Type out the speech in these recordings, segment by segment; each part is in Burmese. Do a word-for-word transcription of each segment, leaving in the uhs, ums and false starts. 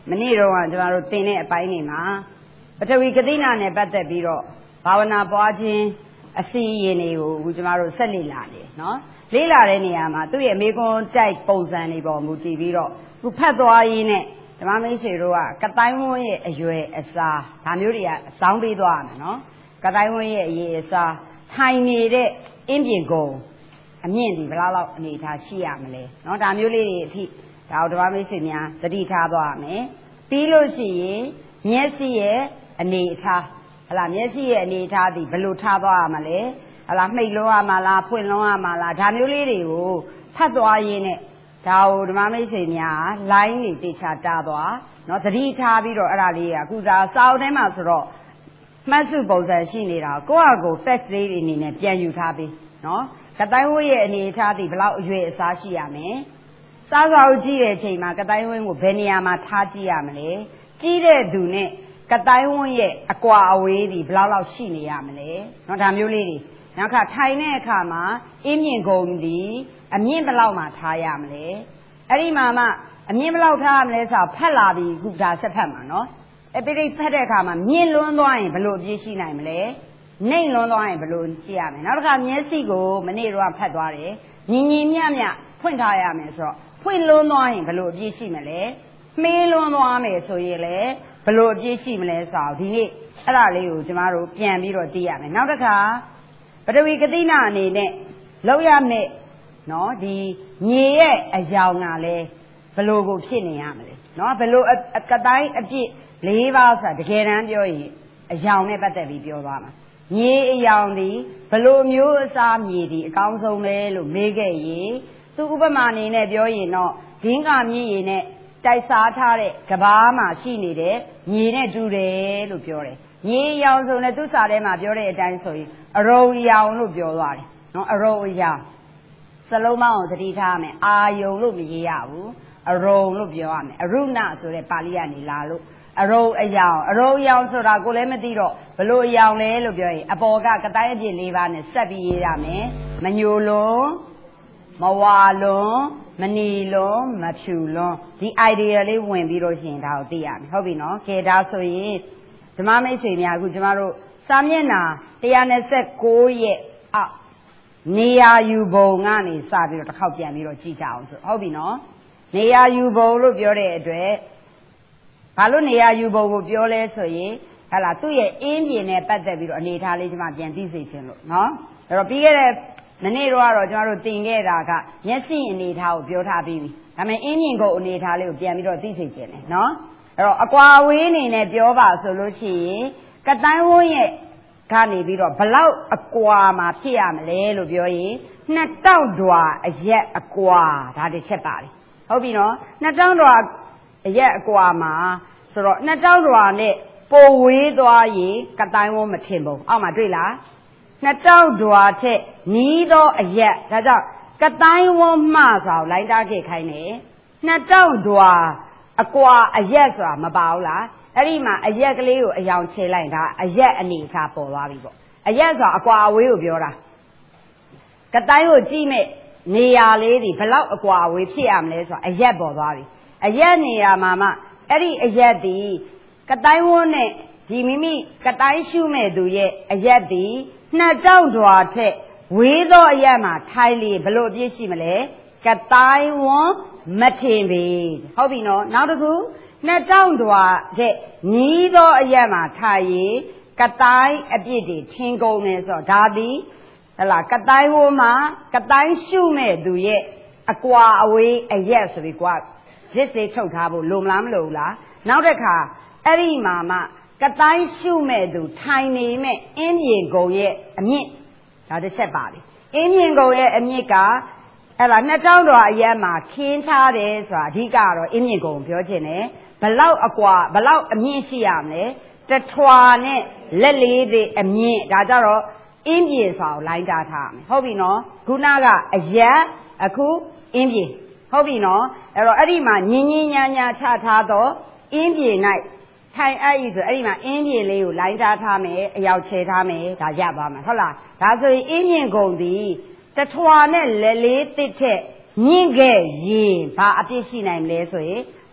မနေ့တော့ကကျွန်တော်တို့သင်တဲ့အပိုင်းတွေမှာပထဝီကတိနာနဲ့ပတ်သက်ပြီးတော့ဘာဝနာပွားခြင်းအစီအရင်တွေကိုအခုကျွန်တော်တို့ဆက်လေ့လာနေနော်လေ့လာတဲ့နေရာမှာသူ့ရဲ့မေကွန်တိုက်ပုံစံတွေပေါ်မူတည်ပြီးတော့ခုဖတ်သွားရင်းနဲ့ဓမ္မမိတ်ဆွေတို့ကကတိုင်းဝန်းရဲ့အရွယ်အစားဒါမျိုးတွေကအစောင်းပေးသွားရမယ်နော်ကတိုင်းဝန်းရဲ့အရေးအစားထိုင်နေတဲ့အင်းပြင်ကုန်အမြင့်ဒီဘယ်လောက်အနေထားရှိရမလဲเนาะဒါမျိုးလေးတွေအထိဒါဓမ္မမိတ်ဆွေများသတိထားသွားရမယ်ပြီးလို့ရှိရင်မျက်စိရဲ့အနေထားဟလာမျက်စိရဲ့အနေထားဒီဘယ်လိုထားသွားရမလဲဟလာမှိတ်လွှမ်းရမှာလားဖွင့်လွှမ်းရမှာလားဒါမျိုးလေးတွေကိုဖတ်သွားရင်းနဲ့ဒါကိုဓမ္မမိတ်ဆွေများ line တွေတေချာတားသွားเนาะသတိထားပြီးတော့အဲ့ဒါလေးကအခုဒါစာအုပ်ထဲမှာဆိုတော့မှတ်စုပုံစံရှိနေတာကိုယ့်အကို fact လေးတွေအနေနဲ့ပြန်ယူထားပြီးเนาะကတိုင်းဝင်းရဲ့အနေအထားဒီဘယ်လောက်အရွယ်အစားရှိရမလဲစားစာအုပ်ကြည့်တဲ့အချိန်မှာကတိုင်းဝင်းကိုဘယ်နေရာမှာထားကြည့်ရမလဲကြည့်တဲ့သူနဲ့ကတိုင်းဝန်းရဲ့အကွာအဝေးဒီဘယ်လောက်လောက်ရှိနေရမလဲเนาะဒါမျိုးလေးတွေနောက်ခါထိုင်တဲ့အခါမှာအင်းမြင့်ကုန်ဒီအမြင့်ဘယ်လောက်မှထားရမလဲအဲ့ဒီမှာမှအမြင့်ဘယ်လောက်ထားရမလဲဆိုတော့ဖက်လာပြီးခုဒါဆက်ဖက်မှာเนาะအပိဋိဖက်တဲ့အခါမှာမြင့်လွန်းသွားရင်ဘယ်လိုအပြည့်ရှိနိုင်မလဲနှိမ့်လွန်းသွားရင်ဘယ်လိုကြည့်ရမလဲနောက်တစ်ခါမျက်စိကိုမနေ့တော့ဖတ်သွားတယ်ညီညီမြမြဖွင့်ထားရမယ်ဆိုတော့ဖွင့်လွန်းသွားရင်ဘယ်လိုအပြည့်ရှိမလဲမှေးလွန်းသွားမယ်ဆိုရင်လေဘယ်လိုအပြည့်ရှိမလဲဆိုတော့ဒီနေ့အဲ့ဒါလေးကိုကျမတို့ပြန်ပြီးတော့သိရမယ်နောက်တစ်ခါပထဝီကတိနာအနေနဲ့လောက်ရမယ်နော်ဒီမြေရဲ့အယောင်ကလည်းဘယ်လိုကိုဖြစ်နေရမလဲနော်ဘယ်လိုကတိုင်းအပြည့်လေးပါးဆိုတာတကယ်တမ်းပြောရင်အယောင်နဲ့ပတ်သက်ပြီးပြောသွားမှာမြေအယောင်ဒီဘယ်လိုမျိုးအစားမြေဒီအကောင်းဆုံးလဲလို့မေးခဲ့ရင်သူဥပမာအနေနဲ့ပြောရင်တော့ဒင်းကမြင့်ရည်နဲ့တိုက်စားထားတဲ့ကဘာမှာရှိနေတဲ့မြေနဲ့တူတယ်လို့ပြောတယ်မြေအယောင်ဆိုလည်းသူ့စာထဲမှာပြောတဲ့အတိုင်းဆိုရင်အရုံအယောင်လို့ပြောသွားတယ်နော်အရုံအယောင်စလုံးပေါင်းကိုသတိထားရမယ်အာယုံလို့မရေးရဘူးအရုံလို့ပြောရမယ်အရုဏဆိုတဲ့ပါဠိကနေလာလို့အရုံအယောင်အရုံအယောင်ဆိုတာကိုလည်းမသိတော့ဘလို့အယောင်လဲလို့ပြောရင်အပေါ်ကကတိုင်းအပြည့်လေးပါးနဲ့ဆက်ပြီးရေးရမယ်မညိုလွန်းမဝါလွန်းမနီလွန်းမဖြူလွန်းဒီ idea လေးဝင်ပြီးတော့ရှင်ဒါကိုသိရမယ်ဟုတ်ပြီနော်ကဲဒါဆိုရင်ဓမ္မမိတ်ဆွေများအခုကျမတို့စာမျက်နှာone twenty-nineရဲ့အောက်နေရာယူပုံကနေစပြီးတော့တစ်ခေါက်ပြန်ပြီးတော့ကြည့်ကြအောင်ဆိုဟုတ်ပြီနော်နေရာယူပုံလို့ပြောတဲ့အတွက်ဘာလို့နေရာယူပုံကိုပြောလဲဆိုရင်ဟာလာသူ့ရဲ့အင်းပြင်နဲ့ပတ်သက်ပြီးတော့အနေထားလေးကျမပြန်သိစေချင်လို့နော်အဲ့တော့ပြီးခဲ့တဲ့မနေ့တော့ကတော့ကျွန်တော်တို့သင်ခဲ့တာကမျက်စိအနေထားကိုပြောထားပြီးပြီဒါပေမဲ့အင်းမြင့်ကုန်အနေထားလေးကိုပြန်ပြီးတော့သိစေချင်တယ်နော်အဲ့တော့အကွာဝေးအနေနဲ့ပြောပါဆိုလို့ရှိရင်ကတိုင်းဝန်းရဲ့ကနေပြီးတော့ဘလောက်အကွာမှာဖြစ်ရမလဲလို့ပြောရင်နှစ်တောက်တွာအရက်အကွာဒါတစ်ချက်ပါတယ်ဟုတ်ပြီနော်နှစ်တောက်တွာအရက်အကွာမှာဆိုတော့နှစ်တောက်တွာနဲ့ပိုဝေးသွားရင်ကတိုင်းဝန်းမထင်ဘူးအောက်မှာတွေ့လားနှစ်တောက်တွာထက်နီးသောအရက်ဒါကြောင့်ကတိုင်းဝန်းမှဆိုလိုင်းတားခဲ့ခိုင်းတယ်နှစ်တောက်တွာအကွာအရက်ဆိုတာမပါဘူးလားအဲ့ဒီမှာအရက်ကလေးကိုအယောင်ချေလိုက်ဒါအရက်အနေအထားပေါ်သွားပြီပေါ့အရက်ဆိုတာအကွာအဝေးကိုပြောတာကတိုင်းကိုကြည့်မဲ့နေရာလေးဒီဘလောက်အကွာအဝေးဖြစ်ရမလဲဆိုတာအရက်ပေါ်သွားပြီအရက်နေရာမှာမှအဲ့ဒီအရက်ဒီကတိုင်းဝန်းနဲ့ဒီမိမိကတိုင်းရှုမဲ့သူရဲ့အရက်ဒီနှစ်တောက်တွာထက်ဝေးသောအရက်မှာထိုင်လေဘလို့အပြည့်ရှိမလဲကတိုင်းဝန်းမထင်ပေဟုတ်ပြီနော်နောက်တစ်ခုနှစ်တောက်တွာတဲ့ညီးသောအရက်မှာထားရင်ကတိုင်းအပြစ်တွေထင်းကုန်နေဆိုတော့ဒါသည်ဟလာကတိုင်းဝမှာကတိုင်းရှုမဲ့သူရဲ့အကွာအဝေးအရက်ဆိုပြီးကွာရစ်စေးထုတ်ထားဖို့လိုမလားမလိုဘူးလားနောက်တစ်ခါအဲ့ဒီမှာမှကတိုင်းရှုမဲ့သူထိုင်နေမဲ့အင်းပြင်ကုန်ရဲ့အမြင့်ဒါတစ်ချက်ပါပြီအင်းပြင်ကုန်ရဲ့အမြင့်ကအဲ့ဒါနှစ်တောင်းတော်အရက်မှာခင်းထားတယ်ဆိုတာအဓိကတော့အင်းမြင့်ကုန်ပြောချင်တယ်ဘလောက်အကွာဘလောက်အမြင့်ရှိရမလဲတထွာနဲ့လက်လေးတွေအမြင့်ဒါကြတော့အင်းပြင်ဆိုအောင်လိုင်းတာထားမယ်ဟုတ်ပြီနော်ခုနကအရက်အခုအင်းပြင်ဟုတ်ပြီနော်အဲ့တော့အဲ့ဒီမှာညင်ညင်ညာညာချထားတော့အင်းပြင်၌ထိုင်အဲ့ဒီဆိုအဲ့ဒီမှာအင်းပြင်လေးကိုလိုင်းတာထားမယ်အယောက်ချဲထားမယ်ဒါရပါမယ်ဟုတ်လားဒါဆိုရင်အင်းမြင့်ကုန်သည်တထွာနဲ့လက်လေးတစ်ထက်မြင့်ခဲ့ရင်ဘာအပြစ်ရှိနိုင်မလဲဆိုရင်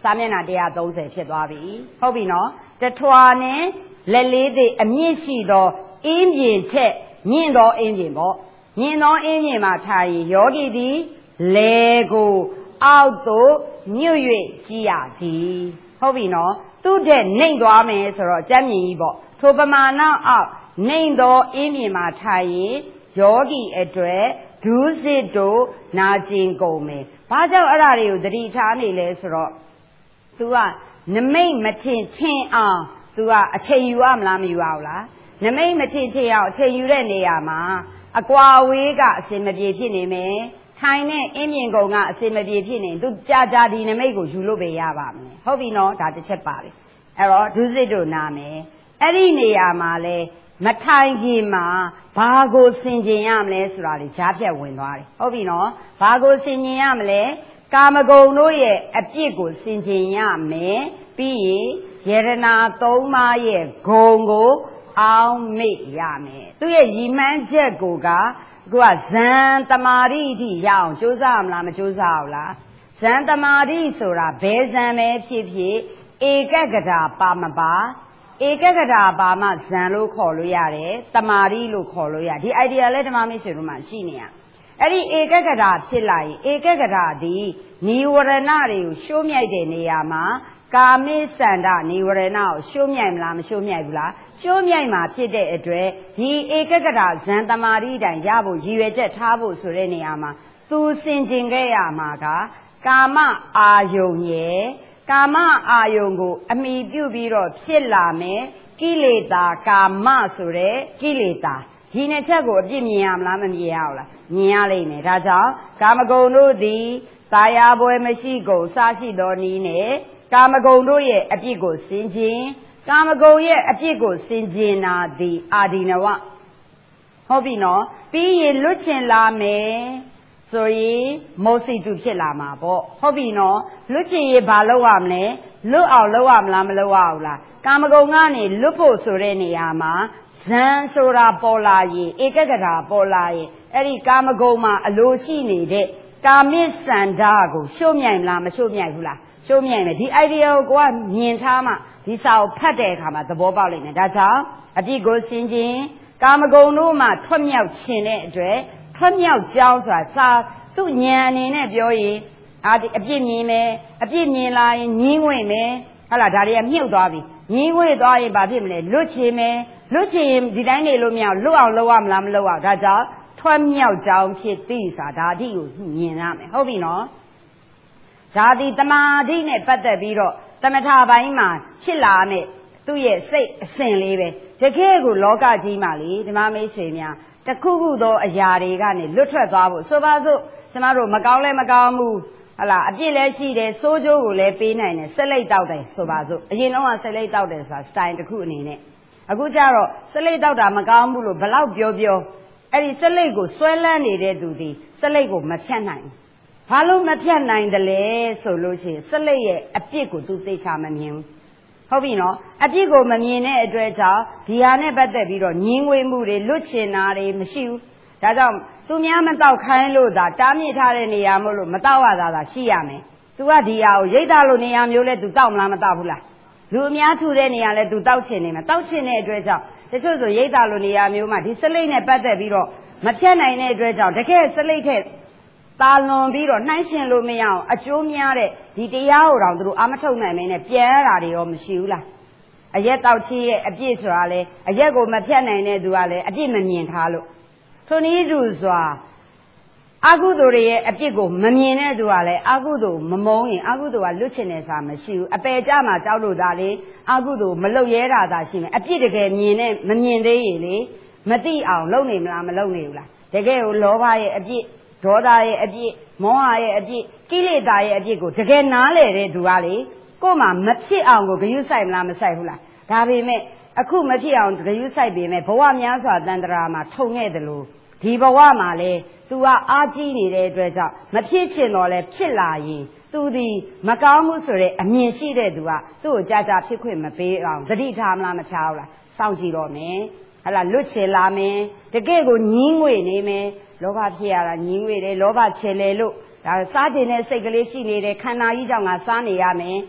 စာမျက်နှာone hundred thirtyဖြစ်သွားပြီဟုတ်ပြီနော်တထွာနဲ့လက်လေးတွေအမြင့်ရှိသောအင်းပြင်ထက်မြင့်သောအင်းပြင်ပေါ့မြင့်သောအင်းပြင်မှာထိုင်ရင်ယောဂီသည်လေကိုအောက်သို့ညွတ်၍ကြည်ရသည်ဟုတ်ပြီနော်သူ့တဲ့နှိမ့်သွားမယ်ဆိုတော့ကြမ်းမြင်ကြီးပေါ့ထိုပမာဏအောက်နှိမ့်သောအင်းပြင်မှာထိုင်ရင်ယောဂီအတွက်ဒုစစ်တို့နာကျင်ကုန်မယ်ဘာကြောင့်အဲ့ဒါတွေကိုသတိထားနေလဲဆိုတော့ तू ကနမိတ်မထင်ထင်အောင် तू ကအချိန်ယူရမလားမယူရဘူးလားနမိတ်မထင်ထင်အောင်အချိန်ယူတဲ့နေရာမှာအကွာဝေးကအစင်မပြေဖြစ်နေမယ်ထိုင်တဲ့အင်းမြင်ကုန်ကအစင်မပြေဖြစ်နေ तू ကြာကြာဒီနမိတ်ကိုယူလို့ပဲရပါမယ်ဟုတ်ပြီနော်ဒါတစ်ချက်ပါတယ်အဲ့တော့ဒုစစ်တို့နာမယ်အဲ့ဒီနေရာမှာလဲမထိုင်ခင်မှာဘာကိုဆင်ခြင်ရမလဲဆိုတာတွေကြားဖြတ်ဝင်သွားတယ်ဟုတ်ပြီနော်ဘာကိုဆင်ခြင်ရမလဲကာမဂုဏ်တို့ရဲ့အပြစ်ကိုဆင်ခြင်ရမယ်ပြီးရင်ယရနာသုံးပါးရဲ့ဂုဏ်ကိုအောင်းမေ့ရမယ်သူရဲ့ရည်မှန်းချက်ကိုကကိုကဇန်တမာရိအထိရအောင်ကြိုးစားမလားမကြိုးစားဘူးလားဇန်တမာရိဆိုတာဘယ်ဇန်ပဲဖြစ်ဖြစ်ဧကဂတာပါမပါဧကဂတာပါမဇန်လို့ခေါ်လို့ရတယ်တမာရိလို့ခေါ်လို့ရဒီ idea လဲဓမ္မမိတ်ဆွေတို့မှာရှိနေရအဲ့ဒီဧကဂတာဖြစ်လာရင်ဧကဂတာသည်နိဝရဏတွေကိုရှိုးမြိုက်တဲ့နေရာမှာကာမိစန္ဒနိဝရဏကိုရှိုးမြိုက်မလားမရှိုးမြိုက်ဘူးလားရှိုးမြိုက်မှာဖြစ်တဲ့အတွက်ဒီဧကဂတာဇန်တမာရိတိုင်ရဖို့ရည်ရွယ်ချက်ထားဖို့ဆိုတဲ့နေရာမှာသူစင်ကျင်ခဲ့ရမှာကကာမအာယုန်ရဲ့ကာမအာယုန်ကိုအမိပြုပြီးတော့ဖြစ်လာမယ်ကိလေသာကာမဆိုတဲ့ကိလေသာဒီနှစ်ချက်ကိုအပြစ်မြင်ရမလားမမြင်ရဘူးလားမြင်ရလိမ့်မယ်ဒါကြောင့်ကာမဂုဏ်တို့သည်သာယာပွဲမရှိကုန်စရှိသောနည်းနဲ့ကာမဂုဏ်တို့ရဲ့အပြစ်ကိုဆင်ခြင်ကာမဂုဏ်ရဲ့အပြစ်ကိုဆင်ခြင်တာသည်အာဒီနဝဟုတ်ပြီနော်ပြီးရင်လွတ်ချင်လာမယ်ဆိုရင်မောစီတုဖြစ်လာမှာပေါ့ဟုတ်ပြီနော်လွတ်ချင်ရင်ဘာလုပ်ရမလဲလွတ်အောင်လုပ်ရမလားမလုပ်ရဘူးလားကာမဂုဏ်ကနေလွတ်ဖို့ဆိုတဲ့နေရာမှာဇန်ဆိုတာပေါ်လာရင်ဧကဂတာပေါ်လာရင်အဲ့ဒီကာမဂုဏ်မှာအလိုရှိနေတဲ့ကာမိစန္ဒကိုရှို့မြိုင်မလားမရှို့မြိုင်ဘူးလားရှို့မြိုင်မယ်ဒီ idea ကိုကိုကမြင်ထားမှဒီစာကိုဖတ်တဲ့အခါမှာသဘောပေါက်လိမ့်မယ်ဒါကြောင့်အပြစ်ကိုဆင်ခြင်ကာမဂုဏ်တို့မှထွက်မြောက်ခြင်းတဲ့အတွက်ထွက်မြောက်ကြောင်းဆိုတာစာသူ့ဉာဏ်အနေနဲ့ပြောရင်အာဒီအပြစ်မြင်မယ်အပြစ်မြင်လာရင်ညင်းဝဲ့မယ်ဟုတ်လားဒါတွေကမြုပ်သွားပြီညင်းဝဲ့သွားရင်ဘာဖြစ်မလဲလွတ်ချင်မယ်လွတ်ချင်ဒီတိုင်းနေလို့မရလွတ်အောင်လုပ်ရမလားမလုပ်အောင်ဒါကြောင့်ထွက်မြောက်ကြောင်းဖြစ်သိဆိုတာဒါအထိကိုမြင်ရမယ်ဟုတ်ပြီနော်ဒါဒီတမာတိနဲ့ပတ်သက်ပြီးတော့တမထပိုင်းမှာဖြစ်လာတဲ့သူ့ရဲ့စိတ်အစဉ်လေးပဲတကယ်ကိုလောကကြီးမှာလေဓမ္မမိတ်ဆွေများတခုခုသောအရာတွေကနေလွတ်ထွက်သွားဖို့ဆိုပါစို့ကျမတို့မကောင်းလဲမကောင်းဘူးဟလာအပြစ်လည်းရှိတယ်စိုးကျိုးကိုလည်းပေးနိုင်တယ်ဆက်လက်တောက်တယ်ဆိုပါစို့အရင်တော့ကဆက်လက်တောက်တယ်ဆိုတာစတိုင်တစ်ခုအနေနဲ့အခုကျတော့ဆက်လက်တောက်တာမကောင်းဘူးလို့ဘလောက်ပြောပြောအဲ့ဒီဆက်လက်ကိုဆွဲလန်းနေတဲ့သူဒီဆက်လက်ကိုမဖြတ်နိုင်ဘာလို့မဖြတ်နိုင်တယ်လဲဆိုလို့ရှိရင်ဆက်လက်ရဲ့အပြစ်ကိုသူသိချာမမြင်ဘူးဟုတ်ပြီနော်အပြစ်ကိုမမြင်တဲ့အတွက်ကြောင့်ဒီဟာနဲ့ပတ်သက်ပြီးတော့ညင်းဝေးမှုတွေလွတ်ချင်တာတွေမရှိဘူးဒါကြောင့်သူများမတောက်ခိုင်းလို့သာတားမြစ်ထားတဲ့နေရာမို့လို့မတောက်ရတာသာရှိရမယ်သူကဒီဟာကိုရိတ်တာလို့နေရာမျိုးလဲသူတောက်မလားမတောက်ဘူးလားလူအများထူတဲ့နေရာလဲသူတောက်ချင်နေမှာတောက်ချင်တဲ့အတွက်ကြောင့်တချို့ဆိုရိတ်တာလို့နေရာမျိုးမှာဒီစလိတ်နဲ့ပတ်သက်ပြီးတော့မဖြတ်နိုင်တဲ့အတွက်ကြောင့်တကယ်စလိတ်ထက်တာလွန်ပြီးတော့နှိုင်းရှင်လို့မရအောင်အကျိုးများတဲ့ဒီတရားကိုတော့သူတို့အာမထုတ်နိုင်မင်းနဲ့ပြန်ရတာတွေရောမရှိဘူးလားအရက်တောက်ချီရဲ့အပြစ်ဆိုတာလေအရက်ကိုမဖြတ်နိုင်တဲ့သူကလည်းအပြစ်မမြင်ထားလို့ထိုနည်းတူစွာအကုသိုလ်တွေရဲ့အပြစ်ကိုမမြင်တဲ့သူကလည်းအကုသိုလ်မမုန်းရင်အကုသိုလ်ကလွတ်ချင်တယ်ဆိုတာမရှိဘူးအပယ်ကြမှာကြောက်လို့ဒါလေအကုသိုလ်မလုပ်ရဲတာသာရှိမယ်အပြစ်တကယ်မြင်နဲ့မမြင်သေးရင်လေမသိအောင်လုပ်နေမလားမလုပ်နေဘူးလားတကယ်ကိုလောဘရဲ့အပြစ်ဒေါသရဲ့အပြစ်မောဟရဲ့အပြစ်ကိလေသာရဲ့အပြစ်ကိုတကယ်နားလည်တဲ့သူကလေကို့မှာမဖြစ်အောင်ကိုဂရုစိုက်မလားမစိုက်ဘူးလားဒါပေမဲ့အခုမဖြစ်အောင်ဂရုစိုက်ပေမဲ့ဘဝများစွာတန်ត្រာမှာထုံခဲ့တယ်လို့ဒီဘဝမှာလေ तू ကအားကြီးနေတဲ့အတွက်ကြောင့်မဖြစ်ချင်တော့လဲဖြစ်လာရင် तू ဒီမကောင်းမှုဆိုတဲ့အမြင်ရှိတဲ့သူကသူ့ကိုကြာကြာဖြစ်ခွင့်မပေးအောင်သတိထားမလားမထားဘူးလားစောင့်ကြည့်တော့မယ်ဟလာလွတ်ချင်လာမယ်တကယ့်ကိုညင်းငွေနေမယ်လောဘဖြစ်ရတာညင်းငွေတယ်လောဘချေလေလို့ဒါစားတင်တဲ့စိတ်ကလေးရှိနေတယ်ခန္ဓာကြီးကြောင့်ငါစားနေရမယ်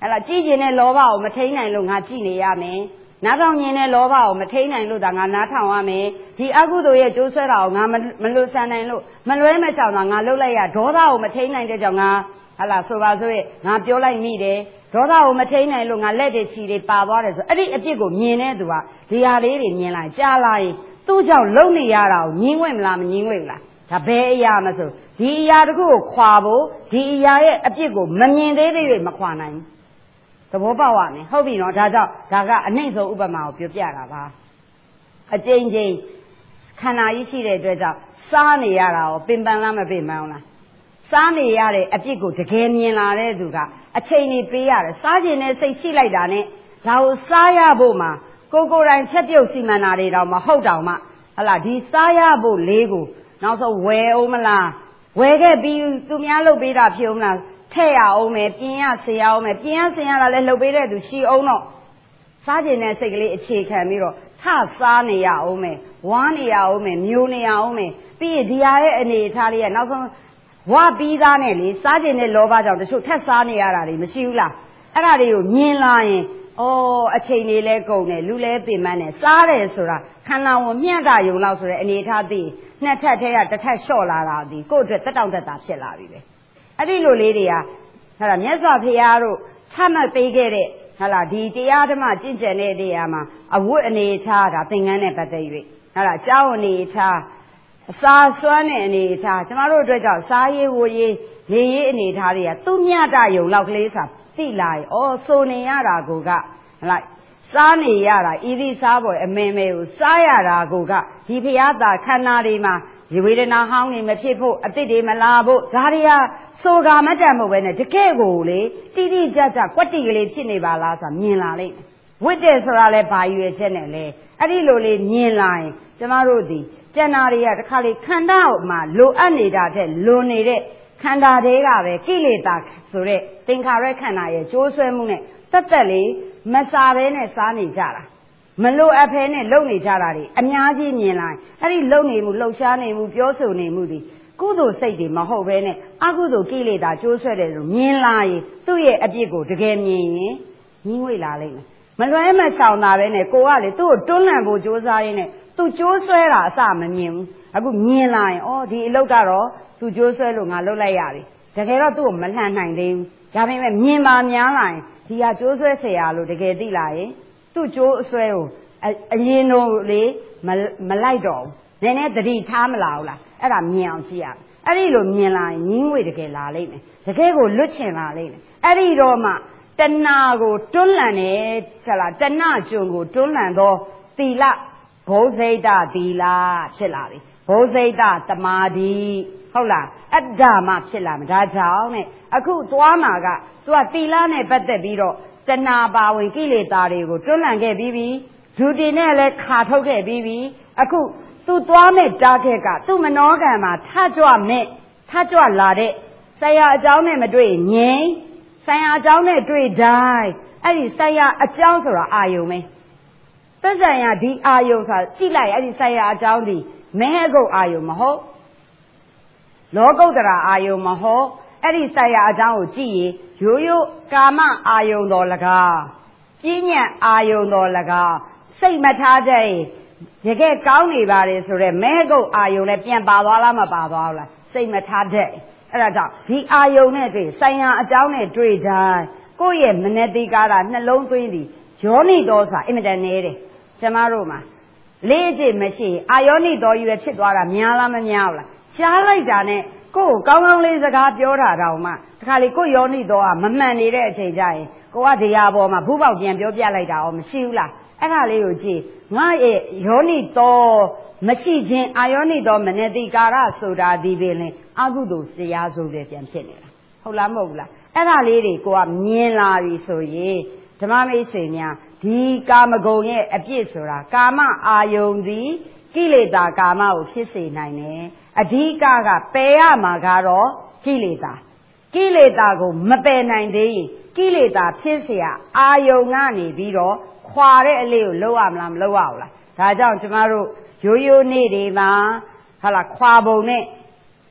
ဟဲ့လားကြည်ကျင်တဲ့လောဘကိုမထိန်းနိုင်လို့ငါကြည်နေရမယ်နားထောင်ခြင်းနဲ့လောဘကိုမထိန်းနိုင်လို့ဒါငါနားထောင်ရမယ်ဒီအကုသိုလ်ရဲ့ကျိုးဆွဲတာကိုငါမလွတ်ဆန်နိုင်လို့မလွဲမချောင်တာငါလှုပ်လိုက်ရဒေါသကိုမထိန်းနိုင်တဲ့ကြောင့်ငါဟလာဆိုပါဆိုရင်ငါပြောလိုက်မိတယ်ဒေါသကိုမထိန်းနိုင်လို့ငါလက်တွေချီတွေပါသွားတယ်ဆိုအဲ့ဒီအပြစ်ကိုမြင်တဲ့သူကဒီဟာလေးတွေမြင်လိုက်ကြားလာရင်သူ့ကြောင့်လုံနေရတာကိုညင်းဝင်မလားမညင်းဝင်ဘူးလားဒါဘယ်အရာမဆိုဒီအရာတခုကိုခွာဖို့ဒီအရာရဲ့အပြစ်ကိုမမြင်သေးသေး၍မခွာနိုင်ဘူးသဘောပေါက်ရမယ်ဟုတ်ပြီနော်ဒါကြောင့်ဒါကအနှိမ့်ဆုံးဥပမာကိုပြောပြတာပါအကျဉ်းချင်းခန္ဓာကြီးရှိတဲ့အတွက်ကြောင့်စားနေရတာကိုပင်ပန်းလားမပင်ပန်းလားစားနေရတဲ့အပြစ်ကိုတကယ်မြင်လာတဲ့သူကအချိန်ကြီးပေးရတယ်စားခြင်းနဲ့စိတ်ရှိလိုက်တာနဲ့ဒါကိုစားရဖို့မှာကိုကိုယ်တိုင်ချက်ပြုတ်စီမံတာတွေတော့မဟုတ်တောင်မှဟလာဒီစားရဖို့လေးကိုနောက်ဆုံးဝယ်အောင်မလားဝယ်ခဲ့ပြီးသူများလုပ်ပေးတာဖြစ်အောင်မလားထည့်ရအောင်မယ်ပြင်းရစေရအောင်မယ်ပြင်းရစေရတာလည်းလုပ်ပေးတဲ့သူရှိအောင်တော့စားခြင်းနဲ့စိတ်ကလေးအခြေခံပြီးတော့ထစားနေရအောင်မယ်ဝါနေရအောင်မယ်မျိုးနေရအောင်မယ်ပြီးရင်ဒီဟာရဲ့အနေအထားလေးကနောက်ဆုံးဝါပြီးသားနဲ့လေစားခြင်းနဲ့လောဘကြောင့်တချို့ထက်စားနေရတာတွေမရှိဘူးလားအဲ့ဒါတွေကိုမြင်လာရင်အော်အချိန်လေးလဲကုန်တယ်လူလဲပင်ပန်းတယ်စားတယ်ဆိုတာခန္ဓာဝင်မျှတာယုံလောက်ဆိုတဲ့အနေအထားသိနှစ်ထပ်ထဲကတစ်ထပ်လျှော့လာတာဒီကိုယ့်အတွက်တက်တောင့်တက်တာဖြစ်လာပြီပဲအဲ့ဒီလိုလေးတွေကဟာလားမြတ်စွာဘုရားတို့ချမှတ်ပေးခဲ့တဲ့ဟာလားဒီတရားဓမ္မကျင့်ကြံတဲ့တရားမှာအဝတ်အနေထားဒါသင်္ကန်းနဲ့ပတ်သက်၍ဟာလားအကြောင်းအနေထားအစာစွမ်းတဲ့အနေထားကျမတို့အတွက်ကြောင့်စားရေးဝရေးနေရေးအနေထားတွေကသူ့မြတ်တယုံလောက်ကလေးဆိုသိလာရင်ဩဆိုနေရတာကိုကဟာလားစားနေရတာဤသည့်စားပေါ်အမင်မဲကိုစားရတာကိုကဒီဘုရားသာခန္ဓာတွေမှာဒီဝေဒနာဟောင်းနေမဖြစ်ဖို့အတိတ်တွေမလာဖို့ဒါတွေကဆိုကမတတ်မို့ပဲနဲ့တကယ့်ကိုလေတိတိကျကျကွက်တိကလေးဖြစ်နေပါလားဆိုတာမြင်လာလိမ့်မယ်ဝိတ္တယ်ဆိုတာလဲဘာရွယ်ချက်နဲ့လဲအဲ့ဒီလိုလေးမြင်လာရင်ကျမတို့ဒီကျန်တာတွေကတခါလေခန္ဓာမှာလိုအပ်နေတာတဲ့လွန်နေတဲ့ခန္ဓာတွေကပဲကိလေသာဆိုတဲ့သင်္ခါရခန္ဓာရဲ့ကြိုးဆွဲမှုနဲ့တက်တက်လေးမစားဘဲနဲ့စားနေကြတာမလိုအပ်ဖဲနဲ့လုံနေကြတာတွေအများကြီးမြင်လာအဲ့ဒီလုံနေမှုလှုပ်ရှားနေမှုပြောဆိုနေမှုတွေကုသိုလ်စိတ်တွေမဟုတ်ဘဲနဲ့အကုသိုလ်ကိလေသာကြိုးဆွဲတယ်လို့မြင်လာရင်သူ့ရဲ့အပြစ်ကိုတကယ်မြင်ရင်ညှင်းဝေလာလိမ့်မယ်မလွဲမရှောင်တာပဲနဲ့ကိုကလေသူ့ကိုတွန်းလှန်ဖို့ကြိုးစားရင်းနဲ့သူကြိုးဆွဲတာအစမမြင်ဘူးအခုမြင်လာရင်ဩဒီအလုပ်ကတော့သူကြိုးဆွဲလို့ငါလုပ်လိုက်ရပြီတကယ်တော့သူ့ကိုမလှန်နိုင်သေးဘူးဒါပေမဲ့မြင်ပါများလာရင်ဒီဟာကြိုးဆွဲเสียရလို့တကယ်သိလာရင်သူ့ကြိုးအဆွဲကိုအရင်တော့လေမလိုက်တော့ဘူးနည်းနည်းသတိထားမလာဘူးလားအဲ့ဒါမြင်အောင်ကြည့်ရမယ်အဲ့ဒီလိုမြင်လာရင်ညင်းငွေတကယ်လာလိမ့်မယ်တကယ်ကိုလွတ်ချင်လာလိမ့်မယ်အဲ့ဒီတော့မှတဏှာကိုတွန်းလှန်တယ်ဆက်လားတဏှကျွန်ကိုတွန်းလှန်သောသီလဘုဇိတသီလဖြစ်လာပြီဘုဇိတသမာဓိဟုတ်လားအတ္တမှဖြစ်လာမှာဒါကြောင့်နဲ့အခုသွားမှာကသူကသီလနဲ့ပတ်သက်ပြီးတော့တဏှာပါဝင်ကိလေသာတွေကိုတွန်းလှန်ခဲ့ပြီးပြီဒုတိနဲ့လည်းခါထုတ်ခဲ့ပြီးပြီအခုသူသွားမဲ့တားခဲ့ကသူ့မနောကံမှာထကြွမဲ့ထကြွလာတဲ့ဆရာအကြောင်းနဲ့မတွေ့ငြိမ်ဆရာအကြောင်းနဲ့တွေ့တိုင်းအဲ့ဒီဆရာအကြောင်းဆိုတာအာယုံပဲသက်ဆိုင်ရာဒီအာယုံဆိုတာကြည့်လိုက်အဲ့ဒီဆရာအကြောင်းဒီမဲဟကုတ်အာယုံမဟုတ်လောကုတ္တရာအာယုံမဟုတ်အဲ့ဒီဆရာအကြောင်းကိုကြည့်ရင်ရိုးရိုးကာမအာယုံတော်၎င်းပြဉ္ညာအာယုံတော်၎င်းစိတ်မထားကြရင်တကယ်ကောင်းနေပါတယ်ဆိုတော့မဲကုတ်အာယုံနဲ့ပြန်ပါသွားလားမပါသွားဘူးလားစိတ်မထားတဲ့အဲ့ဒါကြောင့်ဒီအာယုံနဲ့တွေ့ဆိုင်ရာအကြောင်းနဲ့တွေ့တိုင်းကိုယ့်ရဲ့မနတိကာရနှလုံးသွင်းသည်ယောနိတော်ဆိုတာအင်မတန်နေတယ်ကျမတို့မှာလေးအကျင့်မရှိအာယောနိတော်ကြီးပဲဖြစ်သွားတာများလားမများဘူးလားရှားလိုက်တာနဲ့ကိုယ်ကောင်းကောင်းလေးစကားပြောတာတောင်မှတခါလေကိုယ်ယောနိတော်ကမမှန်နေတဲ့အချိန်ကျရင်ကိုကတရားပေါ်မှာဘူးပေါက်ပြန်ပြောပြလိုက်တာရောမရှိဘူးလားအဲ့ဒါလေးကိုကြည့်ငါရဲ့ယောနိတော်မရှိခြင်းအာယောနိတော်မနတိကာရဆိုတာဒီပင်လေအကုသိုလ်တရားဆိုတဲ့ပြန်ဖြစ်နေတာဟုတ်လားမဟုတ်ဘူးလားအဲ့ဒါလေးတွေကိုကမြင်လာပြီဆိုရင်ဓမ္မမိတ်ဆွေများဒီကာမဂုဏ်ရဲ့အပြစ်ဆိုတာကာမအာယုန်သည်ကိလေသာကာမကိုဖြစ်စေနိုင်တယ်အဓိကကပယ်ရမှာကတော့ကိလေသာကိလေသာကိုမပယ်နိုင်သေးရင်ကိလေသာဖြစ်เสียအာယုန်ကနေပြီးတော့ခွာတဲ့အလေးကိုလုပ်ရမလားမလုပ်ရဘူးလားဒါကြောင့်ကျမတို့ရိုးရိုးနေ့တွေမှာဟာလာခွာပုံနဲ့